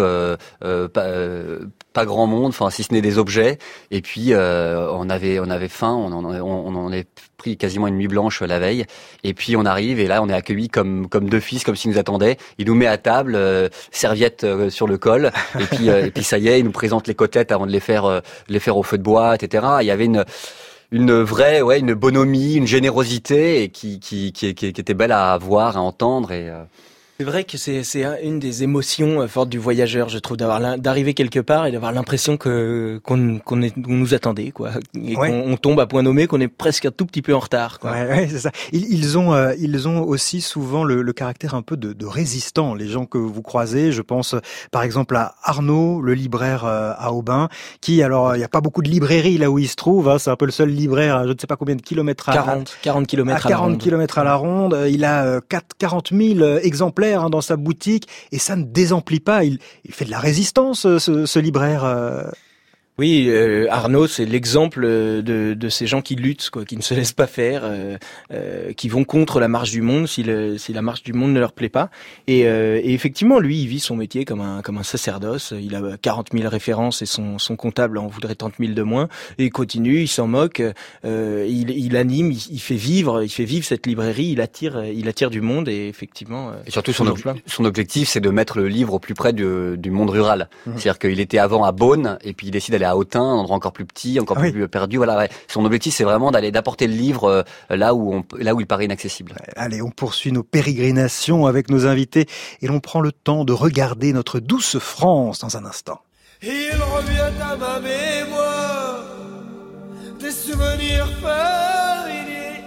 pas grand monde, enfin si ce n'est des objets. Et puis on avait faim, on en avait pris quasiment une nuit blanche la veille. Et puis on arrive et là on est accueillis comme deux fils, comme s'ils nous attendaient. Il nous met à table, serviette sur le col. Et puis ça y est, il nous présente les côtelettes avant de les faire au feu de bois, etc. Il y avait une vraie, une bonhomie, une générosité et qui était belle à voir, à entendre et. C'est vrai que c'est une des émotions fortes du voyageur, je trouve, d'arriver quelque part et d'avoir l'impression qu'on nous attendait, quoi, et qu'on tombe à point nommé, qu'on est presque un tout petit peu en retard, quoi. Ouais, c'est ça. Ils ont aussi souvent le caractère un peu de résistant, les gens que vous croisez. Je pense par exemple à Arnaud, le libraire à Aubin, qui, alors, il n'y a pas beaucoup de librairies là où il se trouve, hein, c'est un peu le seul libraire à je ne sais pas combien de kilomètres 40 kilomètres à la ronde. 40 kilomètres à la ronde. Il a 40 000 exemplaires dans sa boutique et ça ne désemplit pas. Il fait de la résistance, ce libraire. Oui, Arnaud, c'est l'exemple de ces gens qui luttent, quoi, qui ne se laissent pas faire, qui vont contre la marche du monde si la marche du monde ne leur plaît pas. Et effectivement, lui, il vit son métier comme un sacerdoce. Il a 40 000 références et son comptable en voudrait 30 000 de moins. Et il continue, il s'en moque, il anime, il fait vivre cette librairie. Il attire du monde et effectivement. Et surtout son objectif, c'est de mettre le livre au plus près du monde rural. C'est-à-dire qu'il était avant à Beaune et puis il décide d'aller à Autun, un endroit encore plus petit, encore plus perdu. Voilà, ouais. Son objectif, c'est vraiment d'apporter le livre là où il paraît inaccessible. Allez, on poursuit nos pérégrinations avec nos invités et l'on prend le temps de regarder notre douce France dans un instant. Il revient à ma mémoire des souvenirs familiers.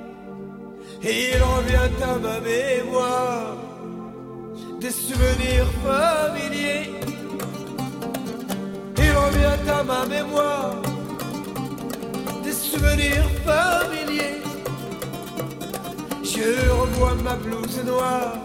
Il revient à ma mémoire des souvenirs familiers. Il revient à ma mémoire des souvenirs familiers. Je revois ma blouse noire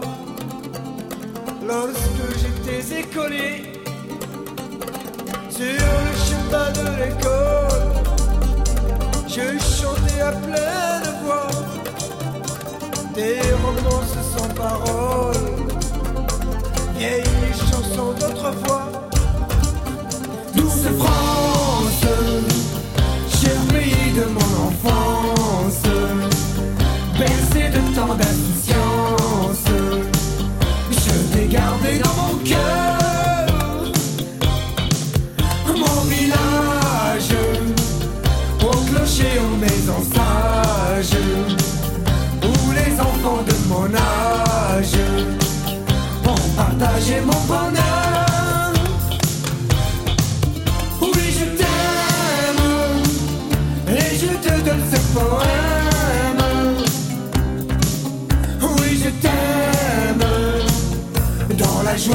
lorsque j'étais écolier. Sur le chemin de l'école, je chantais à pleine voix des romances sans paroles, vieilles chansons d'autrefois. Douce France, cher pays de mon enfance, bercé de tant d'insouciance, je t'ai gardé dans mon cœur, mon village, au clocher, aux maisons sages, où les enfants de mon âge ont partagé mon bonheur.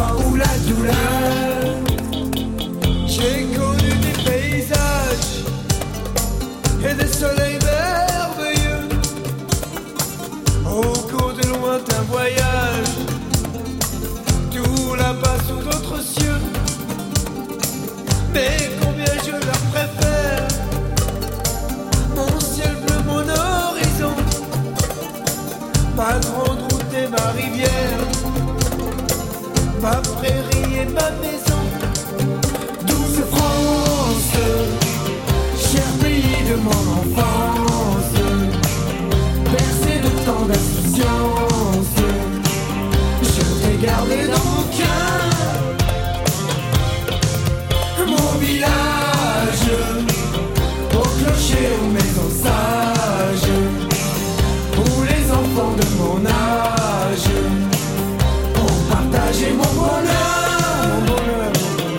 joie ou la douleur. J'ai connu des paysages et des soleils merveilleux au cours de lointains voyages, tout là-bas sous d'autres cieux. Mais combien je leur préfère mon ciel bleu, mon horizon, ma grande route et ma rivière, ma prairie et ma maison. Douce France, cher pays de mon enfance, bercé de tant d'insouciance, je t'ai gardé dans mon cœur. Mon village, au clocher, aux maisons sages, où les enfants de mon âge ont partagé mon bonheur.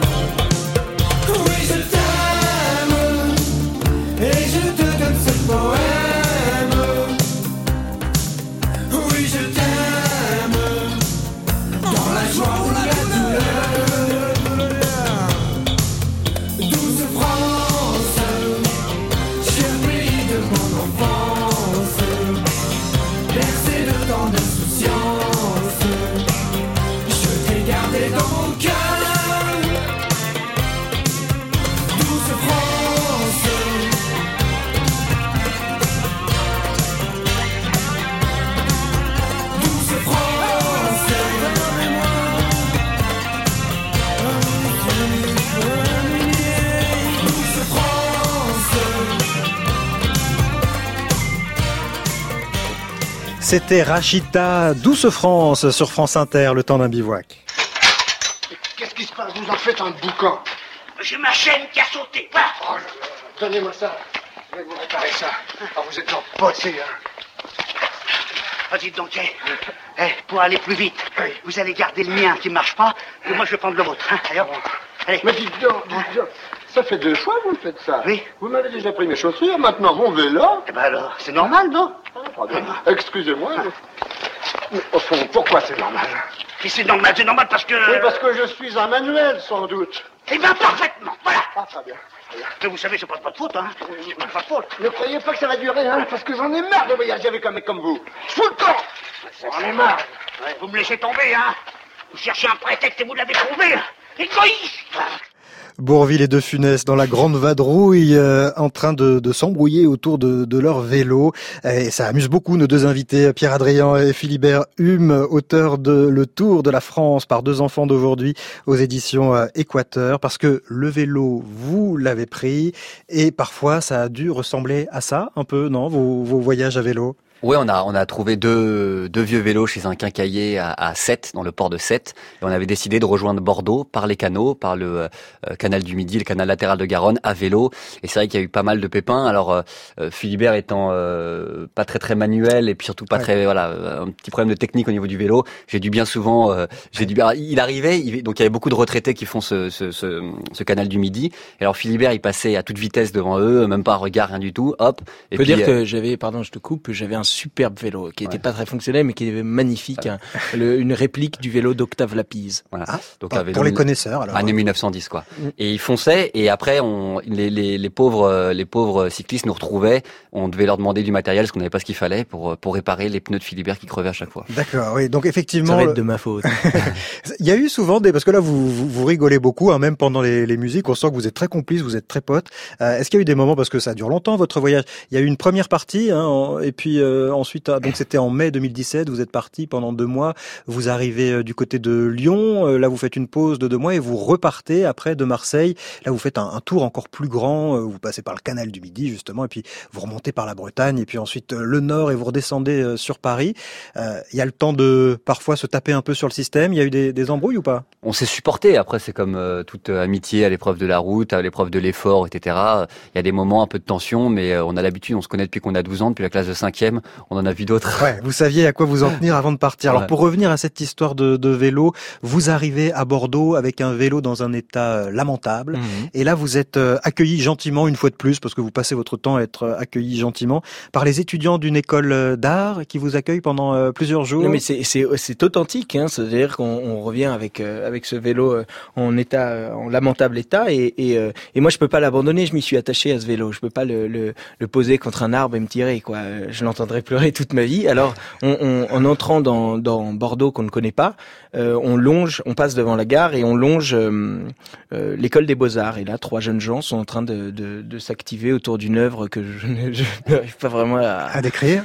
Oui, je t'aime, et je te donne ce poème. Oui, je t'aime, dans la joie ou la douleur. Douce France, cher pays de mon enfance, bercé de tant d'insouciance, je t'ai gardé dans mon cœur. Douce France, douce France, donne-moi. Douce France. C'était Rachita, Douce France, sur France Inter, le temps d'un bivouac. Qu'est-ce qui se passe? Vous en faites un boucan. J'ai ma chaîne qui a sauté. Voilà. Oh là là. Donnez-moi ça. Je vais vous réparer ça. Ah, vous êtes en bossé, hein. Ah, dites donc, pour aller plus vite, vous allez garder le mien qui marche pas, et moi je vais prendre le vôtre. Hein. Allez, hop. Allez. Mais dites donc. Ça fait 2 fois que vous faites ça. Oui. Vous m'avez déjà pris mes chaussures, maintenant mon vélo. Eh ben alors, c'est normal, non? Excusez-moi. Mais au fond, pourquoi c'est normal? Et c'est normal parce que... Oui, parce que je suis un manuel, sans doute. Eh ben parfaitement, voilà. Ah, très bien. Mais vous savez, c'est pas de votre faute, hein. C'est pas de votre faute. Ne croyez pas que ça va durer, hein, parce que j'en ai marre de voyager avec un mec comme vous. Fous le camp. J'en ai marre. Ouais, vous me laissez tomber, hein. Vous cherchez un prétexte et vous l'avez trouvé. Égoïste. Bourvil et De Funès dans la grande vadrouille, en train de s'embrouiller autour de leur vélo. Et ça amuse beaucoup nos deux invités, Pierre Adrien et Philibert Hume, auteurs de Le Tour de la France par 2 enfants d'aujourd'hui aux éditions Équateur. Parce que le vélo, vous l'avez pris, et parfois ça a dû ressembler à ça un peu, non, vos voyages à vélo? Oui, on a trouvé deux vieux vélos chez un quincaillier à Sète, dans le port de Sète. Et on avait décidé de rejoindre Bordeaux par les canaux, par le canal du Midi, le canal latéral de Garonne, à vélo. Et c'est vrai qu'il y a eu pas mal de pépins. Alors, Philibert étant pas très manuel et puis surtout pas très, voilà, un petit problème de technique au niveau du vélo. J'ai dû bien souvent, il arrivait, donc il y avait beaucoup de retraités qui font ce canal du Midi. Et alors Philibert, il passait à toute vitesse devant eux, même pas un regard, rien du tout, hop. Et je peux puis, dire que j'avais un superbe vélo qui était pas très fonctionnel mais qui était magnifique, une réplique du vélo d'Octave Lapise. Voilà. Donc pour les connaisseurs alors. Année 1910 quoi. Et ils fonçaient et après les pauvres cyclistes nous retrouvaient, on devait leur demander du matériel parce qu'on n'avait pas ce qu'il fallait pour réparer les pneus de Philibert qui crevaient à chaque fois. D'accord, oui. Donc effectivement, ça va être de ma faute. Il y a eu souvent parce que là vous rigolez beaucoup, hein, même pendant les musiques, on sent que vous êtes très complices, vous êtes très potes. Est-ce qu'il y a eu des moments, parce que ça dure longtemps votre voyage, il y a eu une première partie, hein, et puis ensuite, donc c'était en mai 2017, vous êtes parti pendant 2 mois, vous arrivez du côté de Lyon, là vous faites une pause de 2 mois et vous repartez après de Marseille. Là vous faites un tour encore plus grand, vous passez par le canal du Midi justement, et puis vous remontez par la Bretagne, et puis ensuite le nord, et vous redescendez sur Paris. Il y a le temps de parfois se taper un peu sur le système, il y a eu des embrouilles ou pas? On s'est supporté, après c'est comme toute amitié à l'épreuve de la route, à l'épreuve de l'effort, etc. Il y a des moments un peu de tension, mais on a l'habitude, on se connaît depuis qu'on a 12 ans, depuis la classe de 5e, on en a vu d'autres. Ouais, vous saviez à quoi vous en tenir avant de partir. Alors, pour revenir à cette histoire de vélo, vous arrivez à Bordeaux avec un vélo dans un état lamentable. Et là, vous êtes accueilli gentiment, une fois de plus, parce que vous passez votre temps à être accueilli gentiment, par les étudiants d'une école d'art qui vous accueillent pendant plusieurs jours. Non, mais c'est authentique, hein. C'est-à-dire qu'on revient avec ce vélo en lamentable état, et moi je peux pas l'abandonner. Je m'y suis attaché à ce vélo. Je peux pas le poser contre un arbre et me tirer, quoi. Je l'entendrai pleurer toute ma vie. Alors, en entrant dans Bordeaux qu'on ne connaît pas, on passe devant la gare et on longe l'école des Beaux-Arts. Et là, 3 jeunes gens sont en train de s'activer autour d'une œuvre que je n'arrive pas vraiment à décrire.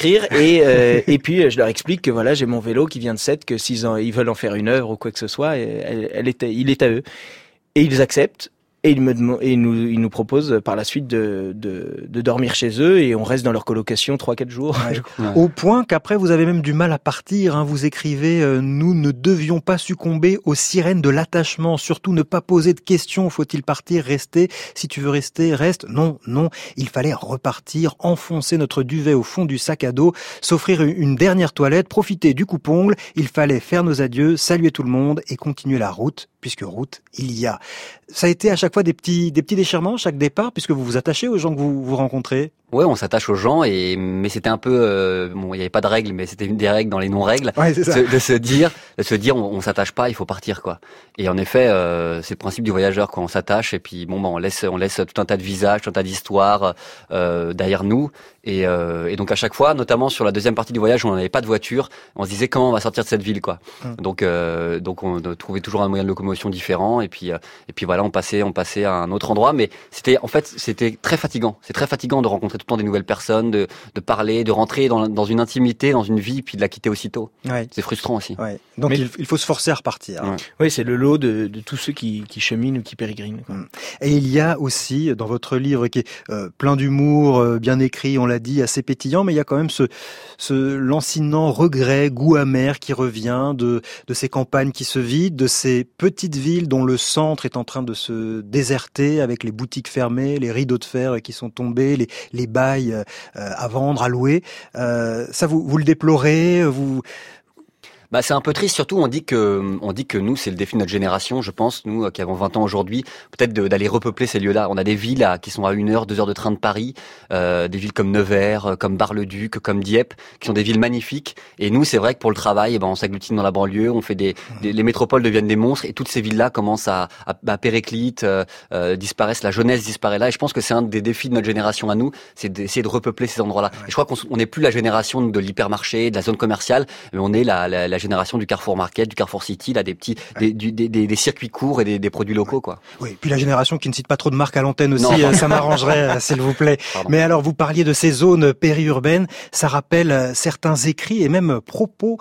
Et puis je leur explique que voilà, j'ai mon vélo qui vient de Sète, que s'ils veulent en faire une œuvre ou quoi que ce soit, il est à eux. Et ils acceptent. Et ils nous proposent par la suite de dormir chez eux, et on reste dans leur colocation 3-4 jours. Au point qu'après vous avez même du mal à partir, hein. Vous écrivez nous ne devions pas succomber aux sirènes de l'attachement, surtout ne pas poser de questions, faut-il partir, rester, si tu veux rester, reste. Non, il fallait repartir, enfoncer notre duvet au fond du sac à dos, s'offrir une dernière toilette, profiter du coupe-ongle, il fallait faire nos adieux, saluer tout le monde et continuer la route, puisque route il y a. Ça a été à chaque fois des petits déchirements, chaque départ, puisque vous vous attachez aux gens que vous rencontrez. Ouais, on s'attache aux gens, mais c'était un peu, il y avait pas de règles, mais c'était une des règles dans les non-règles, de se dire, on s'attache pas, il faut partir, quoi. Et en effet, c'est le principe du voyageur, quoi. On s'attache et puis on laisse tout un tas de visages, tout un tas d'histoires derrière nous. Et donc à chaque fois, notamment sur la deuxième partie du voyage où on n'avait pas de voiture, on se disait comment on va sortir de cette ville, quoi. Donc on trouvait toujours un moyen de locomotion différent, et puis voilà, on passait à un autre endroit, mais c'était très fatigant. C'est très fatigant de rencontrer tout le temps des nouvelles personnes, de parler, de rentrer dans une intimité, dans une vie, puis de la quitter aussitôt. Ouais. C'est frustrant aussi. Ouais. Donc il faut se forcer à repartir. Ouais. Oui, c'est le lot de tous ceux qui cheminent ou qui pérégrinent, quoi. Et il y a aussi dans votre livre, qui est plein d'humour, bien écrit, on l'a dit, assez pétillant, mais il y a quand même ce lancinant regret, goût amer qui revient de ces campagnes qui se vident, de ces petites villes dont le centre est en train de se déserter, avec les boutiques fermées, les rideaux de fer qui sont tombés, les bails à vendre, à louer. Ça, vous le déplorez, Bah, c'est un peu triste, surtout on dit que nous, c'est le défi de notre génération, je pense, nous qui avons 20 ans aujourd'hui, peut-être d'aller repeupler ces lieux-là. On a des villes qui sont à 1 heure, 2 heures de train de Paris, des villes comme Nevers, comme Bar-le-Duc, comme Dieppe, qui sont des villes magnifiques. Et nous, c'est vrai que pour le travail, on s'agglutine dans la banlieue, on fait les métropoles deviennent des monstres, et toutes ces villes-là commencent à périclite, disparaissent, la jeunesse disparaît là. Et je pense que c'est un des défis de notre génération à nous, c'est d'essayer de repeupler ces endroits-là. Et je crois qu'on n'est plus la génération de l'hypermarché, de la zone commerciale, mais on est la génération du Carrefour Market, du Carrefour City, là, des circuits courts et des produits locaux, quoi. Oui, puis la génération qui ne cite pas trop de marques à l'antenne aussi, ça m'arrangerait, s'il vous plaît. Pardon. Mais alors, vous parliez de ces zones périurbaines, ça rappelle certains écrits et même propos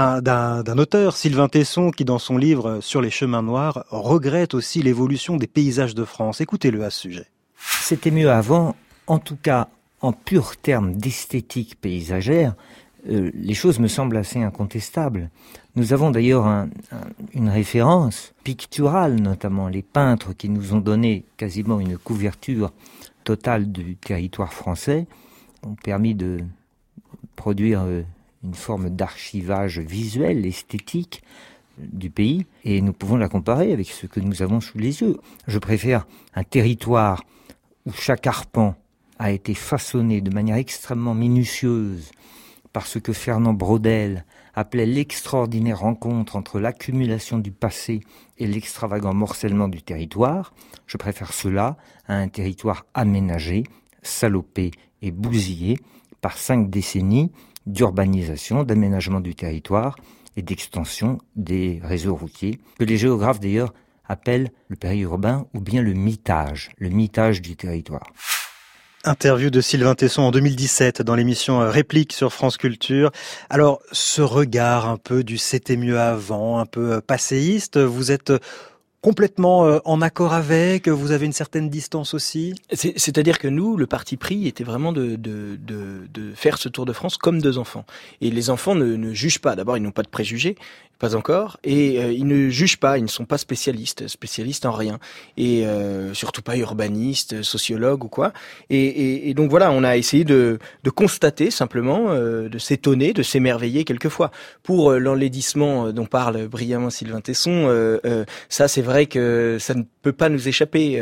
d'un auteur, Sylvain Tesson, qui dans son livre Sur les chemins noirs, regrette aussi l'évolution des paysages de France. Écoutez-le à ce sujet. C'était mieux avant, en tout cas, en purs termes d'esthétique paysagère, les choses me semblent assez incontestables. Nous avons d'ailleurs une référence picturale, notamment les peintres qui nous ont donné quasiment une couverture totale du territoire français, ont permis de produire une forme d'archivage visuel, esthétique du pays, et nous pouvons la comparer avec ce que nous avons sous les yeux. Je préfère un territoire où chaque arpent a été façonné de manière extrêmement minutieuse par ce que Fernand Braudel appelait l'extraordinaire rencontre entre l'accumulation du passé et l'extravagant morcellement du territoire. Je préfère cela à un territoire aménagé, salopé et bousillé par 5 décennies d'urbanisation, d'aménagement du territoire et d'extension des réseaux routiers, que les géographes d'ailleurs appellent le périurbain ou bien le mitage du territoire. Interview de Sylvain Tesson en 2017 dans l'émission Réplique sur France Culture. Alors, ce regard un peu du c'était mieux avant, un peu passéiste, vous êtes complètement en accord avec, vous avez une certaine distance aussi? C'est-à-dire que nous, le parti pris était vraiment de faire ce Tour de France comme 2 enfants. Et les enfants ne jugent pas. D'abord, ils n'ont pas de préjugés. pas encore, et ils ne jugent pas, ils ne sont pas spécialistes en rien, et surtout pas urbanistes, sociologues ou quoi. Et donc voilà, on a essayé de constater simplement, de s'étonner, de s'émerveiller quelquefois. Pour l'enlaidissement dont parle brillamment Sylvain Tesson, ça c'est vrai que ça ne peut pas nous échapper.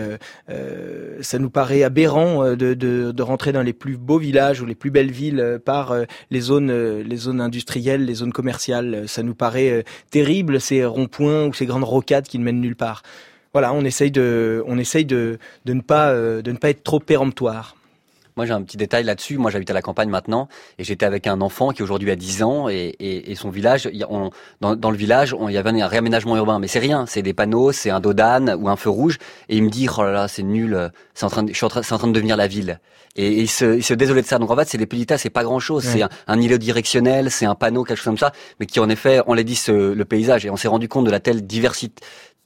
Ça nous paraît aberrant de rentrer dans les plus beaux villages ou les plus belles villes par les zones industrielles, les zones commerciales. Ça nous paraît terrible, ces ronds-points ou ces grandes rocades qui ne mènent nulle part. Voilà, on essaye de ne pas être trop péremptoire. Moi, j'ai un petit détail là-dessus. Moi, j'habite à la campagne maintenant et j'étais avec un enfant qui aujourd'hui a 10 ans et son village, dans le village, il y avait un réaménagement urbain. Mais c'est rien. C'est des panneaux, c'est un dos d'âne ou un feu rouge. Et il me dit, oh là là, c'est nul. C'est en train de devenir la ville. Et il se désolait de ça. Donc en fait, c'est des petits détails, c'est pas grand chose. Ouais. C'est un îlot directionnel, c'est un panneau, quelque chose comme ça. Mais qui en effet, on l'a dit, le paysage. Et on s'est rendu compte de la telle diversité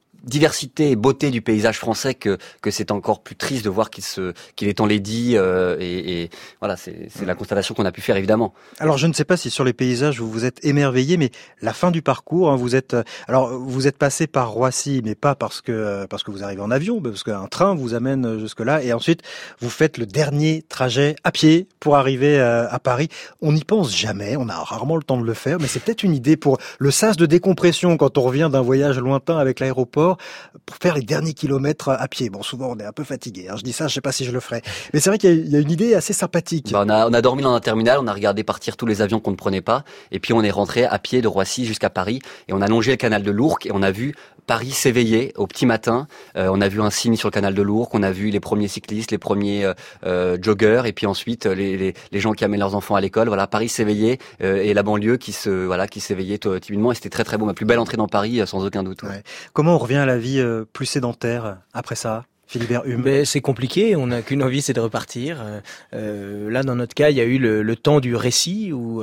et beauté du paysage français que c'est encore plus triste de voir qu'il est enlaidi et voilà, c'est la constatation qu'on a pu faire évidemment. Alors je ne sais pas si sur les paysages vous vous êtes émerveillé, mais la fin du parcours, vous êtes passé par Roissy, mais pas parce que vous arrivez en avion, parce qu'un train vous amène jusque là, et ensuite vous faites le dernier trajet à pied pour arriver à Paris. On n'y pense jamais, on a rarement le temps de le faire, mais c'est peut-être une idée pour le sas de décompression quand on revient d'un voyage lointain avec l'aéroport, pour faire les derniers kilomètres à pied. Bon, souvent on est un peu fatigué, je dis ça, je sais pas si je le ferai. Mais c'est vrai qu'il y a une idée assez sympathique. On a dormi dans un terminal, on a regardé partir tous les avions qu'on ne prenait pas, et puis on est rentré à pied de Roissy jusqu'à Paris, et on a longé le canal de l'Ourcq, et on a vu Paris s'éveiller au petit matin. On a vu un signe sur le canal de l'Ourcq, on a vu les premiers cyclistes, les premiers joggers, et puis ensuite les gens qui amènent leurs enfants à l'école. Voilà, Paris s'éveillait, et la banlieue qui s'éveillait timidement, et c'était très très beau. Ma plus belle entrée dans Paris, sans aucun doute. Ouais. Comment on revient à la vie plus sédentaire après ça, Philibert Hume? C'est compliqué, on n'a qu'une envie, c'est de repartir. Là, dans notre cas, il y a eu le temps du récit où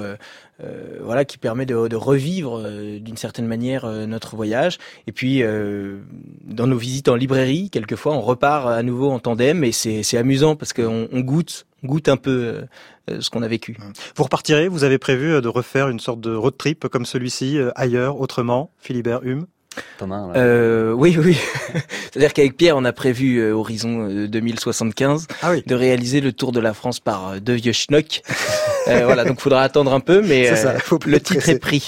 qui permet de revivre d'une certaine manière notre voyage. Et puis, dans nos visites en librairie, quelquefois, on repart à nouveau en tandem, et c'est amusant parce qu'on goûte un peu ce qu'on a vécu. Vous repartirez, vous avez prévu de refaire une sorte de road trip comme celui-ci, ailleurs, autrement, Philibert Hume? Thomas, oui. C'est-à-dire qu'avec Pierre, on a prévu horizon 2075 de réaliser le tour de la France par deux vieux schnocks. Voilà, donc faudra attendre un peu, mais le titre est pris.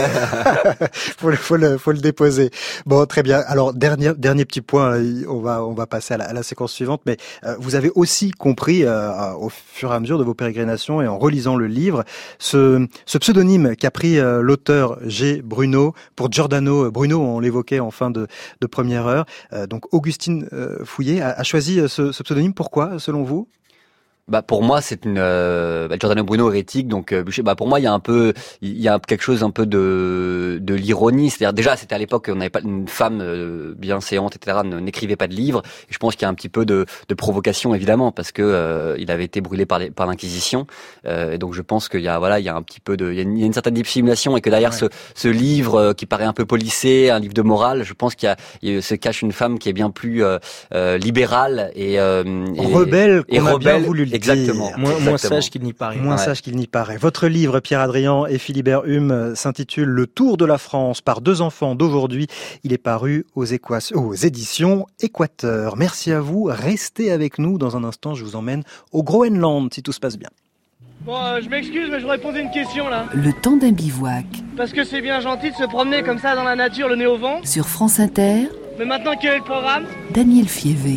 faut le déposer. Bon, très bien. Alors dernier petit point, on va passer à la séquence suivante, mais vous avez aussi compris au fur et à mesure de vos pérégrinations et en relisant le livre ce pseudonyme qu'a pris l'auteur G. Bruno pour Giordano Bruno. On l'évoquait en fin de première heure. Donc Augustine Fouillé a choisi ce pseudonyme. Pourquoi, selon vous? Pour moi, c'est Giordano Bruno hérétique, donc pour moi il y a quelque chose un peu de l'ironie. C'est-à-dire déjà c'était à l'époque on n'avait pas une femme bienséante, etc. n'écrivait pas de livres. Et je pense qu'il y a un petit peu de provocation évidemment parce que il avait été brûlé par l'Inquisition. Et donc je pense qu'il y a un petit peu il y a une certaine dissimulation et que derrière ce livre qui paraît un peu policé, un livre de morale, je pense qu'il se cache une femme qui est bien plus libérale et rebelle qu'on a bien voulu. Exactement. Moins sage qu'il n'y paraît. Moins sage qu'il n'y paraît. Votre livre, Pierre Adrian et Philibert Hume, s'intitule Le Tour de la France par deux enfants d'aujourd'hui. Il est paru aux éditions Équateur. Merci à vous. Restez avec nous. Dans un instant, je vous emmène au Groenland, si tout se passe bien. Bon, je m'excuse, mais je voudrais poser une question, là. Le temps d'un bivouac. Parce que c'est bien gentil de se promener comme ça dans la nature, le nez au vent. Sur France Inter. Mais maintenant, quel est le programme? Daniel Fievé.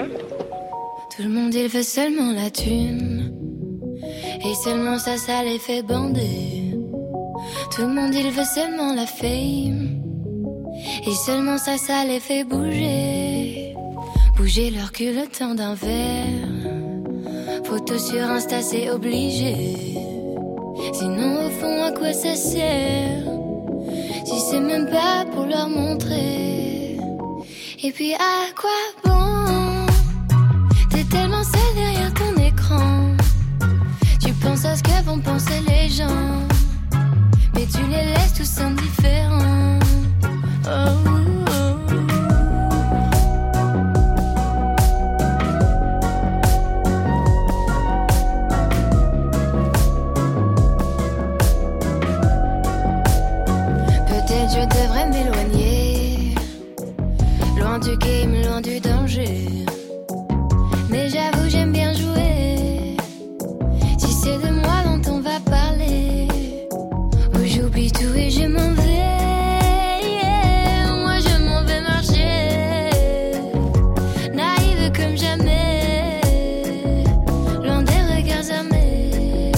Tout le monde il veut seulement la thune, et seulement ça les fait bander. Tout le monde il veut seulement la fame, et seulement ça les fait bouger. Bouger leur cul le temps d'un verre, photo sur Insta c'est obligé. Sinon au fond à quoi ça sert, si c'est même pas pour leur montrer. Et puis à quoi bon? T'es tellement seul derrière ton écran, tu penses à ce que vont penser les gens, mais tu les laisses tous indifférents. Peut-être je loin du game, loin du danger. Mais j'avoue, j'aime bien jouer. Si c'est de moi dont on va parler, où j'oublie tout et je m'en vais. Moi je m'en vais marcher, naïve comme jamais, loin des regards armés.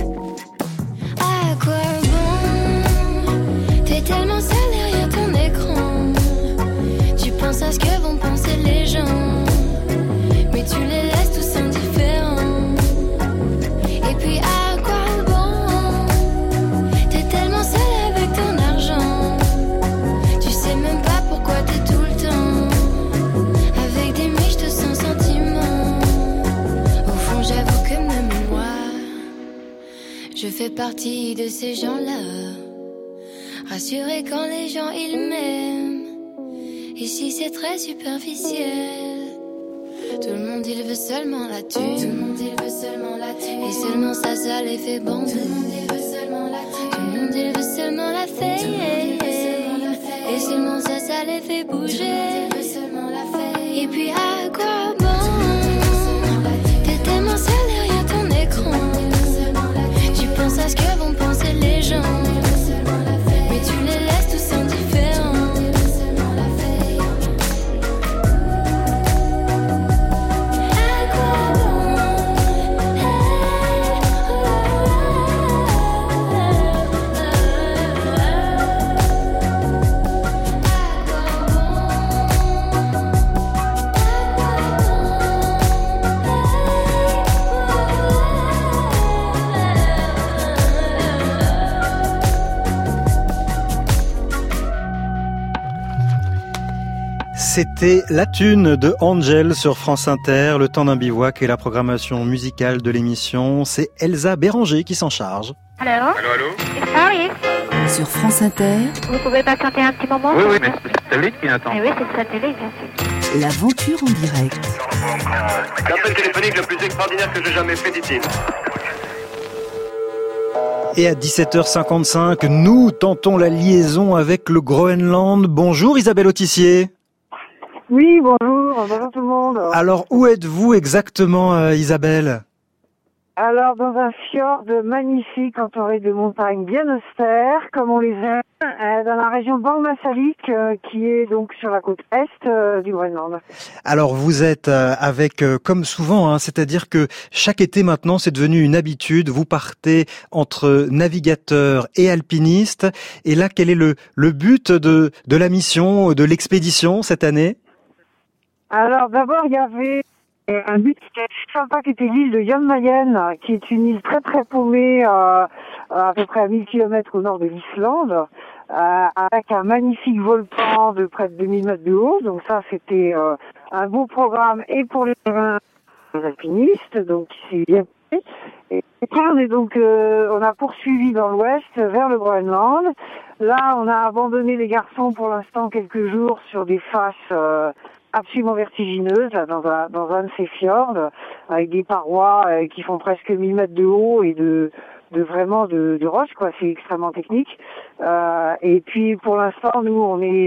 À quoi bon? T'es tellement seul derrière ton écran. Tu penses à ce que vont penser les gens, mais tu les laisses tous indifférents. Et puis à quoi bon? T'es tellement seul avec ton argent. Tu sais même pas pourquoi t'es tout le temps avec des miches de sans sentiments. Au fond j'avoue que même moi, je fais partie de ces gens-là, rassurés quand les gens ils m'aiment. Ici c'est très superficiel. Tout le monde il veut seulement la thune. Tout le monde il veut seulement la thune. Et seulement ça les fait bander. Tout le monde il veut seulement la thune. Tout le monde il veut seulement la fée. Et seulement ça les fait bouger. Tout le monde il veut seulement la fée. Et puis à quoi bon? T'es tellement seul derrière ton écran. Tu penses à ce que vont penser les gens, mais tu les laisses tous indifférents. C'était La Thune de Angel sur France Inter, le temps d'un bivouac et la programmation musicale de l'émission. C'est Elsa Béranger qui s'en charge. Allô? Allô? Paris. Sur France Inter. Vous pouvez patienter un petit moment? Oui, mais c'est le satellite qui attend. Oui, c'est le satellite, bien sûr. L'aventure en direct. L'appel téléphonique le plus extraordinaire que j'ai jamais fait, dit-il. Et à 17h55, nous tentons la liaison avec le Groenland. Bonjour Isabelle Autissier. Oui, bonjour tout le monde. Alors, où êtes-vous exactement, Isabelle? Alors, dans un fjord magnifique, entouré de montagnes bien austères, comme on les aime, dans la région Borgmarsalik, qui est donc sur la côte est du Groenland. Alors, vous êtes avec, comme souvent, c'est-à-dire que chaque été maintenant, c'est devenu une habitude. Vous partez entre navigateurs et alpinistes. Et là, quel est le but de la mission, de l'expédition cette année? Alors, d'abord, il y avait un but qui était sympa, qui était l'île de Jan Mayen, qui est une île très très paumée, à peu près à 1000 km au nord de l'Islande, avec un magnifique volcan de près de 2000 mètres de haut. Donc ça, c'était un beau programme et pour les alpinistes, donc c'est bien fait. Et après, on a poursuivi dans l'ouest vers le Groenland. Là, on a abandonné les garçons pour l'instant quelques jours sur des faces absolument vertigineuse, là, dans un de ces fjords, avec des parois qui font presque 1000 mètres de haut et de roches, quoi. C'est extrêmement technique. Et puis, pour l'instant, nous,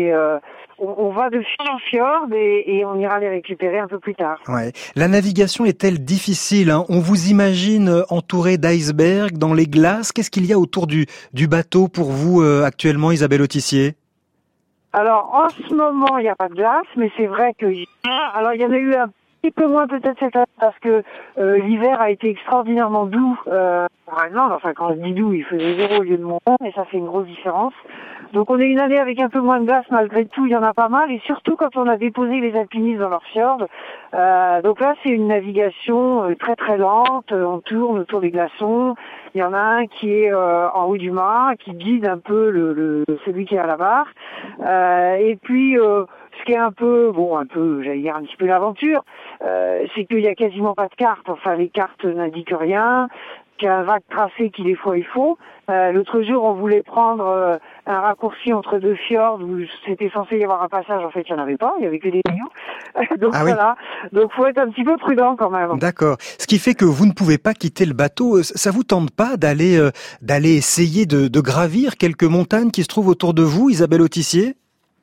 on va de fjord en fjord et on ira les récupérer un peu plus tard. Ouais. La navigation est-elle difficile, hein? On vous imagine entouré d'icebergs dans les glaces. Qu'est-ce qu'il y a autour du bateau pour vous actuellement, Isabelle Autissier? Alors, en ce moment, il n'y a pas de glace, mais c'est vrai que il y en a eu un petit peu moins peut-être cette année parce que l'hiver a été extraordinairement doux. Enfin, quand je dis doux, il faisait 0 au lieu de moins, et ça fait une grosse différence. Donc, on est une année avec un peu moins de glace, malgré tout, il y en a pas mal, et surtout quand on a déposé les alpinistes dans leur fjord. Donc là, c'est une navigation très très lente, on tourne autour des glaçons. Il y en a un qui est en haut du mât, qui guide un peu celui qui est à la barre. Et puis, ce qui est un peu, j'allais dire un petit peu l'aventure, c'est qu'il y a quasiment pas de carte. Enfin, les cartes n'indiquent rien. Qu'il y a un vague tracé qui des fois il faut. L'autre jour, on voulait prendre un raccourci entre deux fjords où c'était censé y avoir un passage. En fait, il n'y en avait pas. Il y avait que des cailloux. Donc voilà. Donc, faut être un petit peu prudent quand même. D'accord. Ce qui fait que vous ne pouvez pas quitter le bateau. Ça vous tente pas d'aller essayer de gravir quelques montagnes qui se trouvent autour de vous, Isabelle Autissier?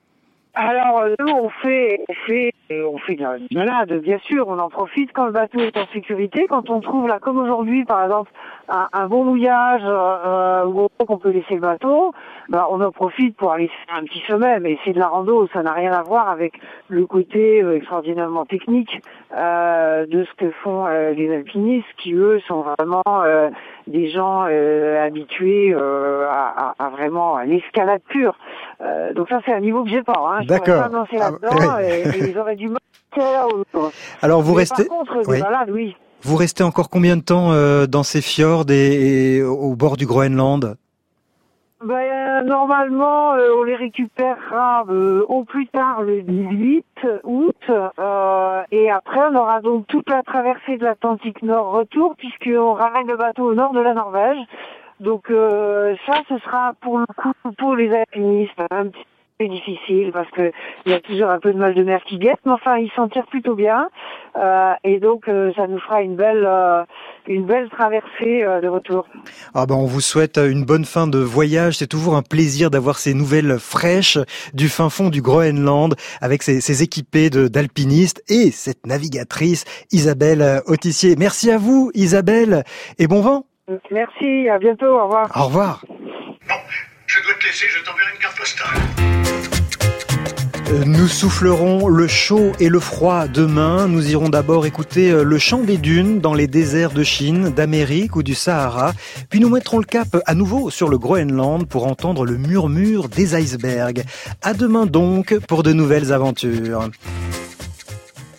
Alors, nous, on fait de la balade, bien sûr. On en profite quand le bateau est en sécurité. Quand on trouve, là, comme aujourd'hui, par exemple, un bon mouillage, où on peut laisser le bateau, ben, on en profite pour aller faire un petit sommet. Mais c'est de la rando, ça n'a rien à voir avec le côté extraordinairement technique de ce que font les alpinistes, qui, eux, sont vraiment des gens habitués à vraiment à l'escalade pure. Donc ça, c'est un niveau que j'ai pas. Hein. D'accord. Je pourrais pas lancer là-dedans et ils auraient du mal à tirer là-haut. Alors vous Mais restez... Par contre, des balades, oui. Vous restez encore combien de temps dans ces fjords et au bord du Groenland? Normalement, on les récupérera au plus tard le 18 août. Et après, on aura donc toute la traversée de l'Atlantique Nord retour, puisqu'on ramène le bateau au nord de la Norvège. Donc ça, ce sera pour le coup, pour les alpinistes, un petit peu difficile, parce que il y a toujours un peu de mal de mer qui guette, mais enfin, ils s'en tirent plutôt bien. Et donc, ça nous fera une belle traversée de retour. Ah ben, on vous souhaite une bonne fin de voyage. C'est toujours un plaisir d'avoir ces nouvelles fraîches du fin fond du Groenland, avec ces équipés d'alpinistes et cette navigatrice Isabelle Autissier. Merci à vous, Isabelle, et bon vent. Merci, à bientôt, au revoir. Au revoir. Bon, je dois te laisser, je t'enverrai une carte postale. Nous soufflerons le chaud et le froid demain. Nous irons d'abord écouter le chant des dunes dans les déserts de Chine, d'Amérique ou du Sahara. Puis nous mettrons le cap à nouveau sur le Groenland pour entendre le murmure des icebergs. À demain donc pour de nouvelles aventures.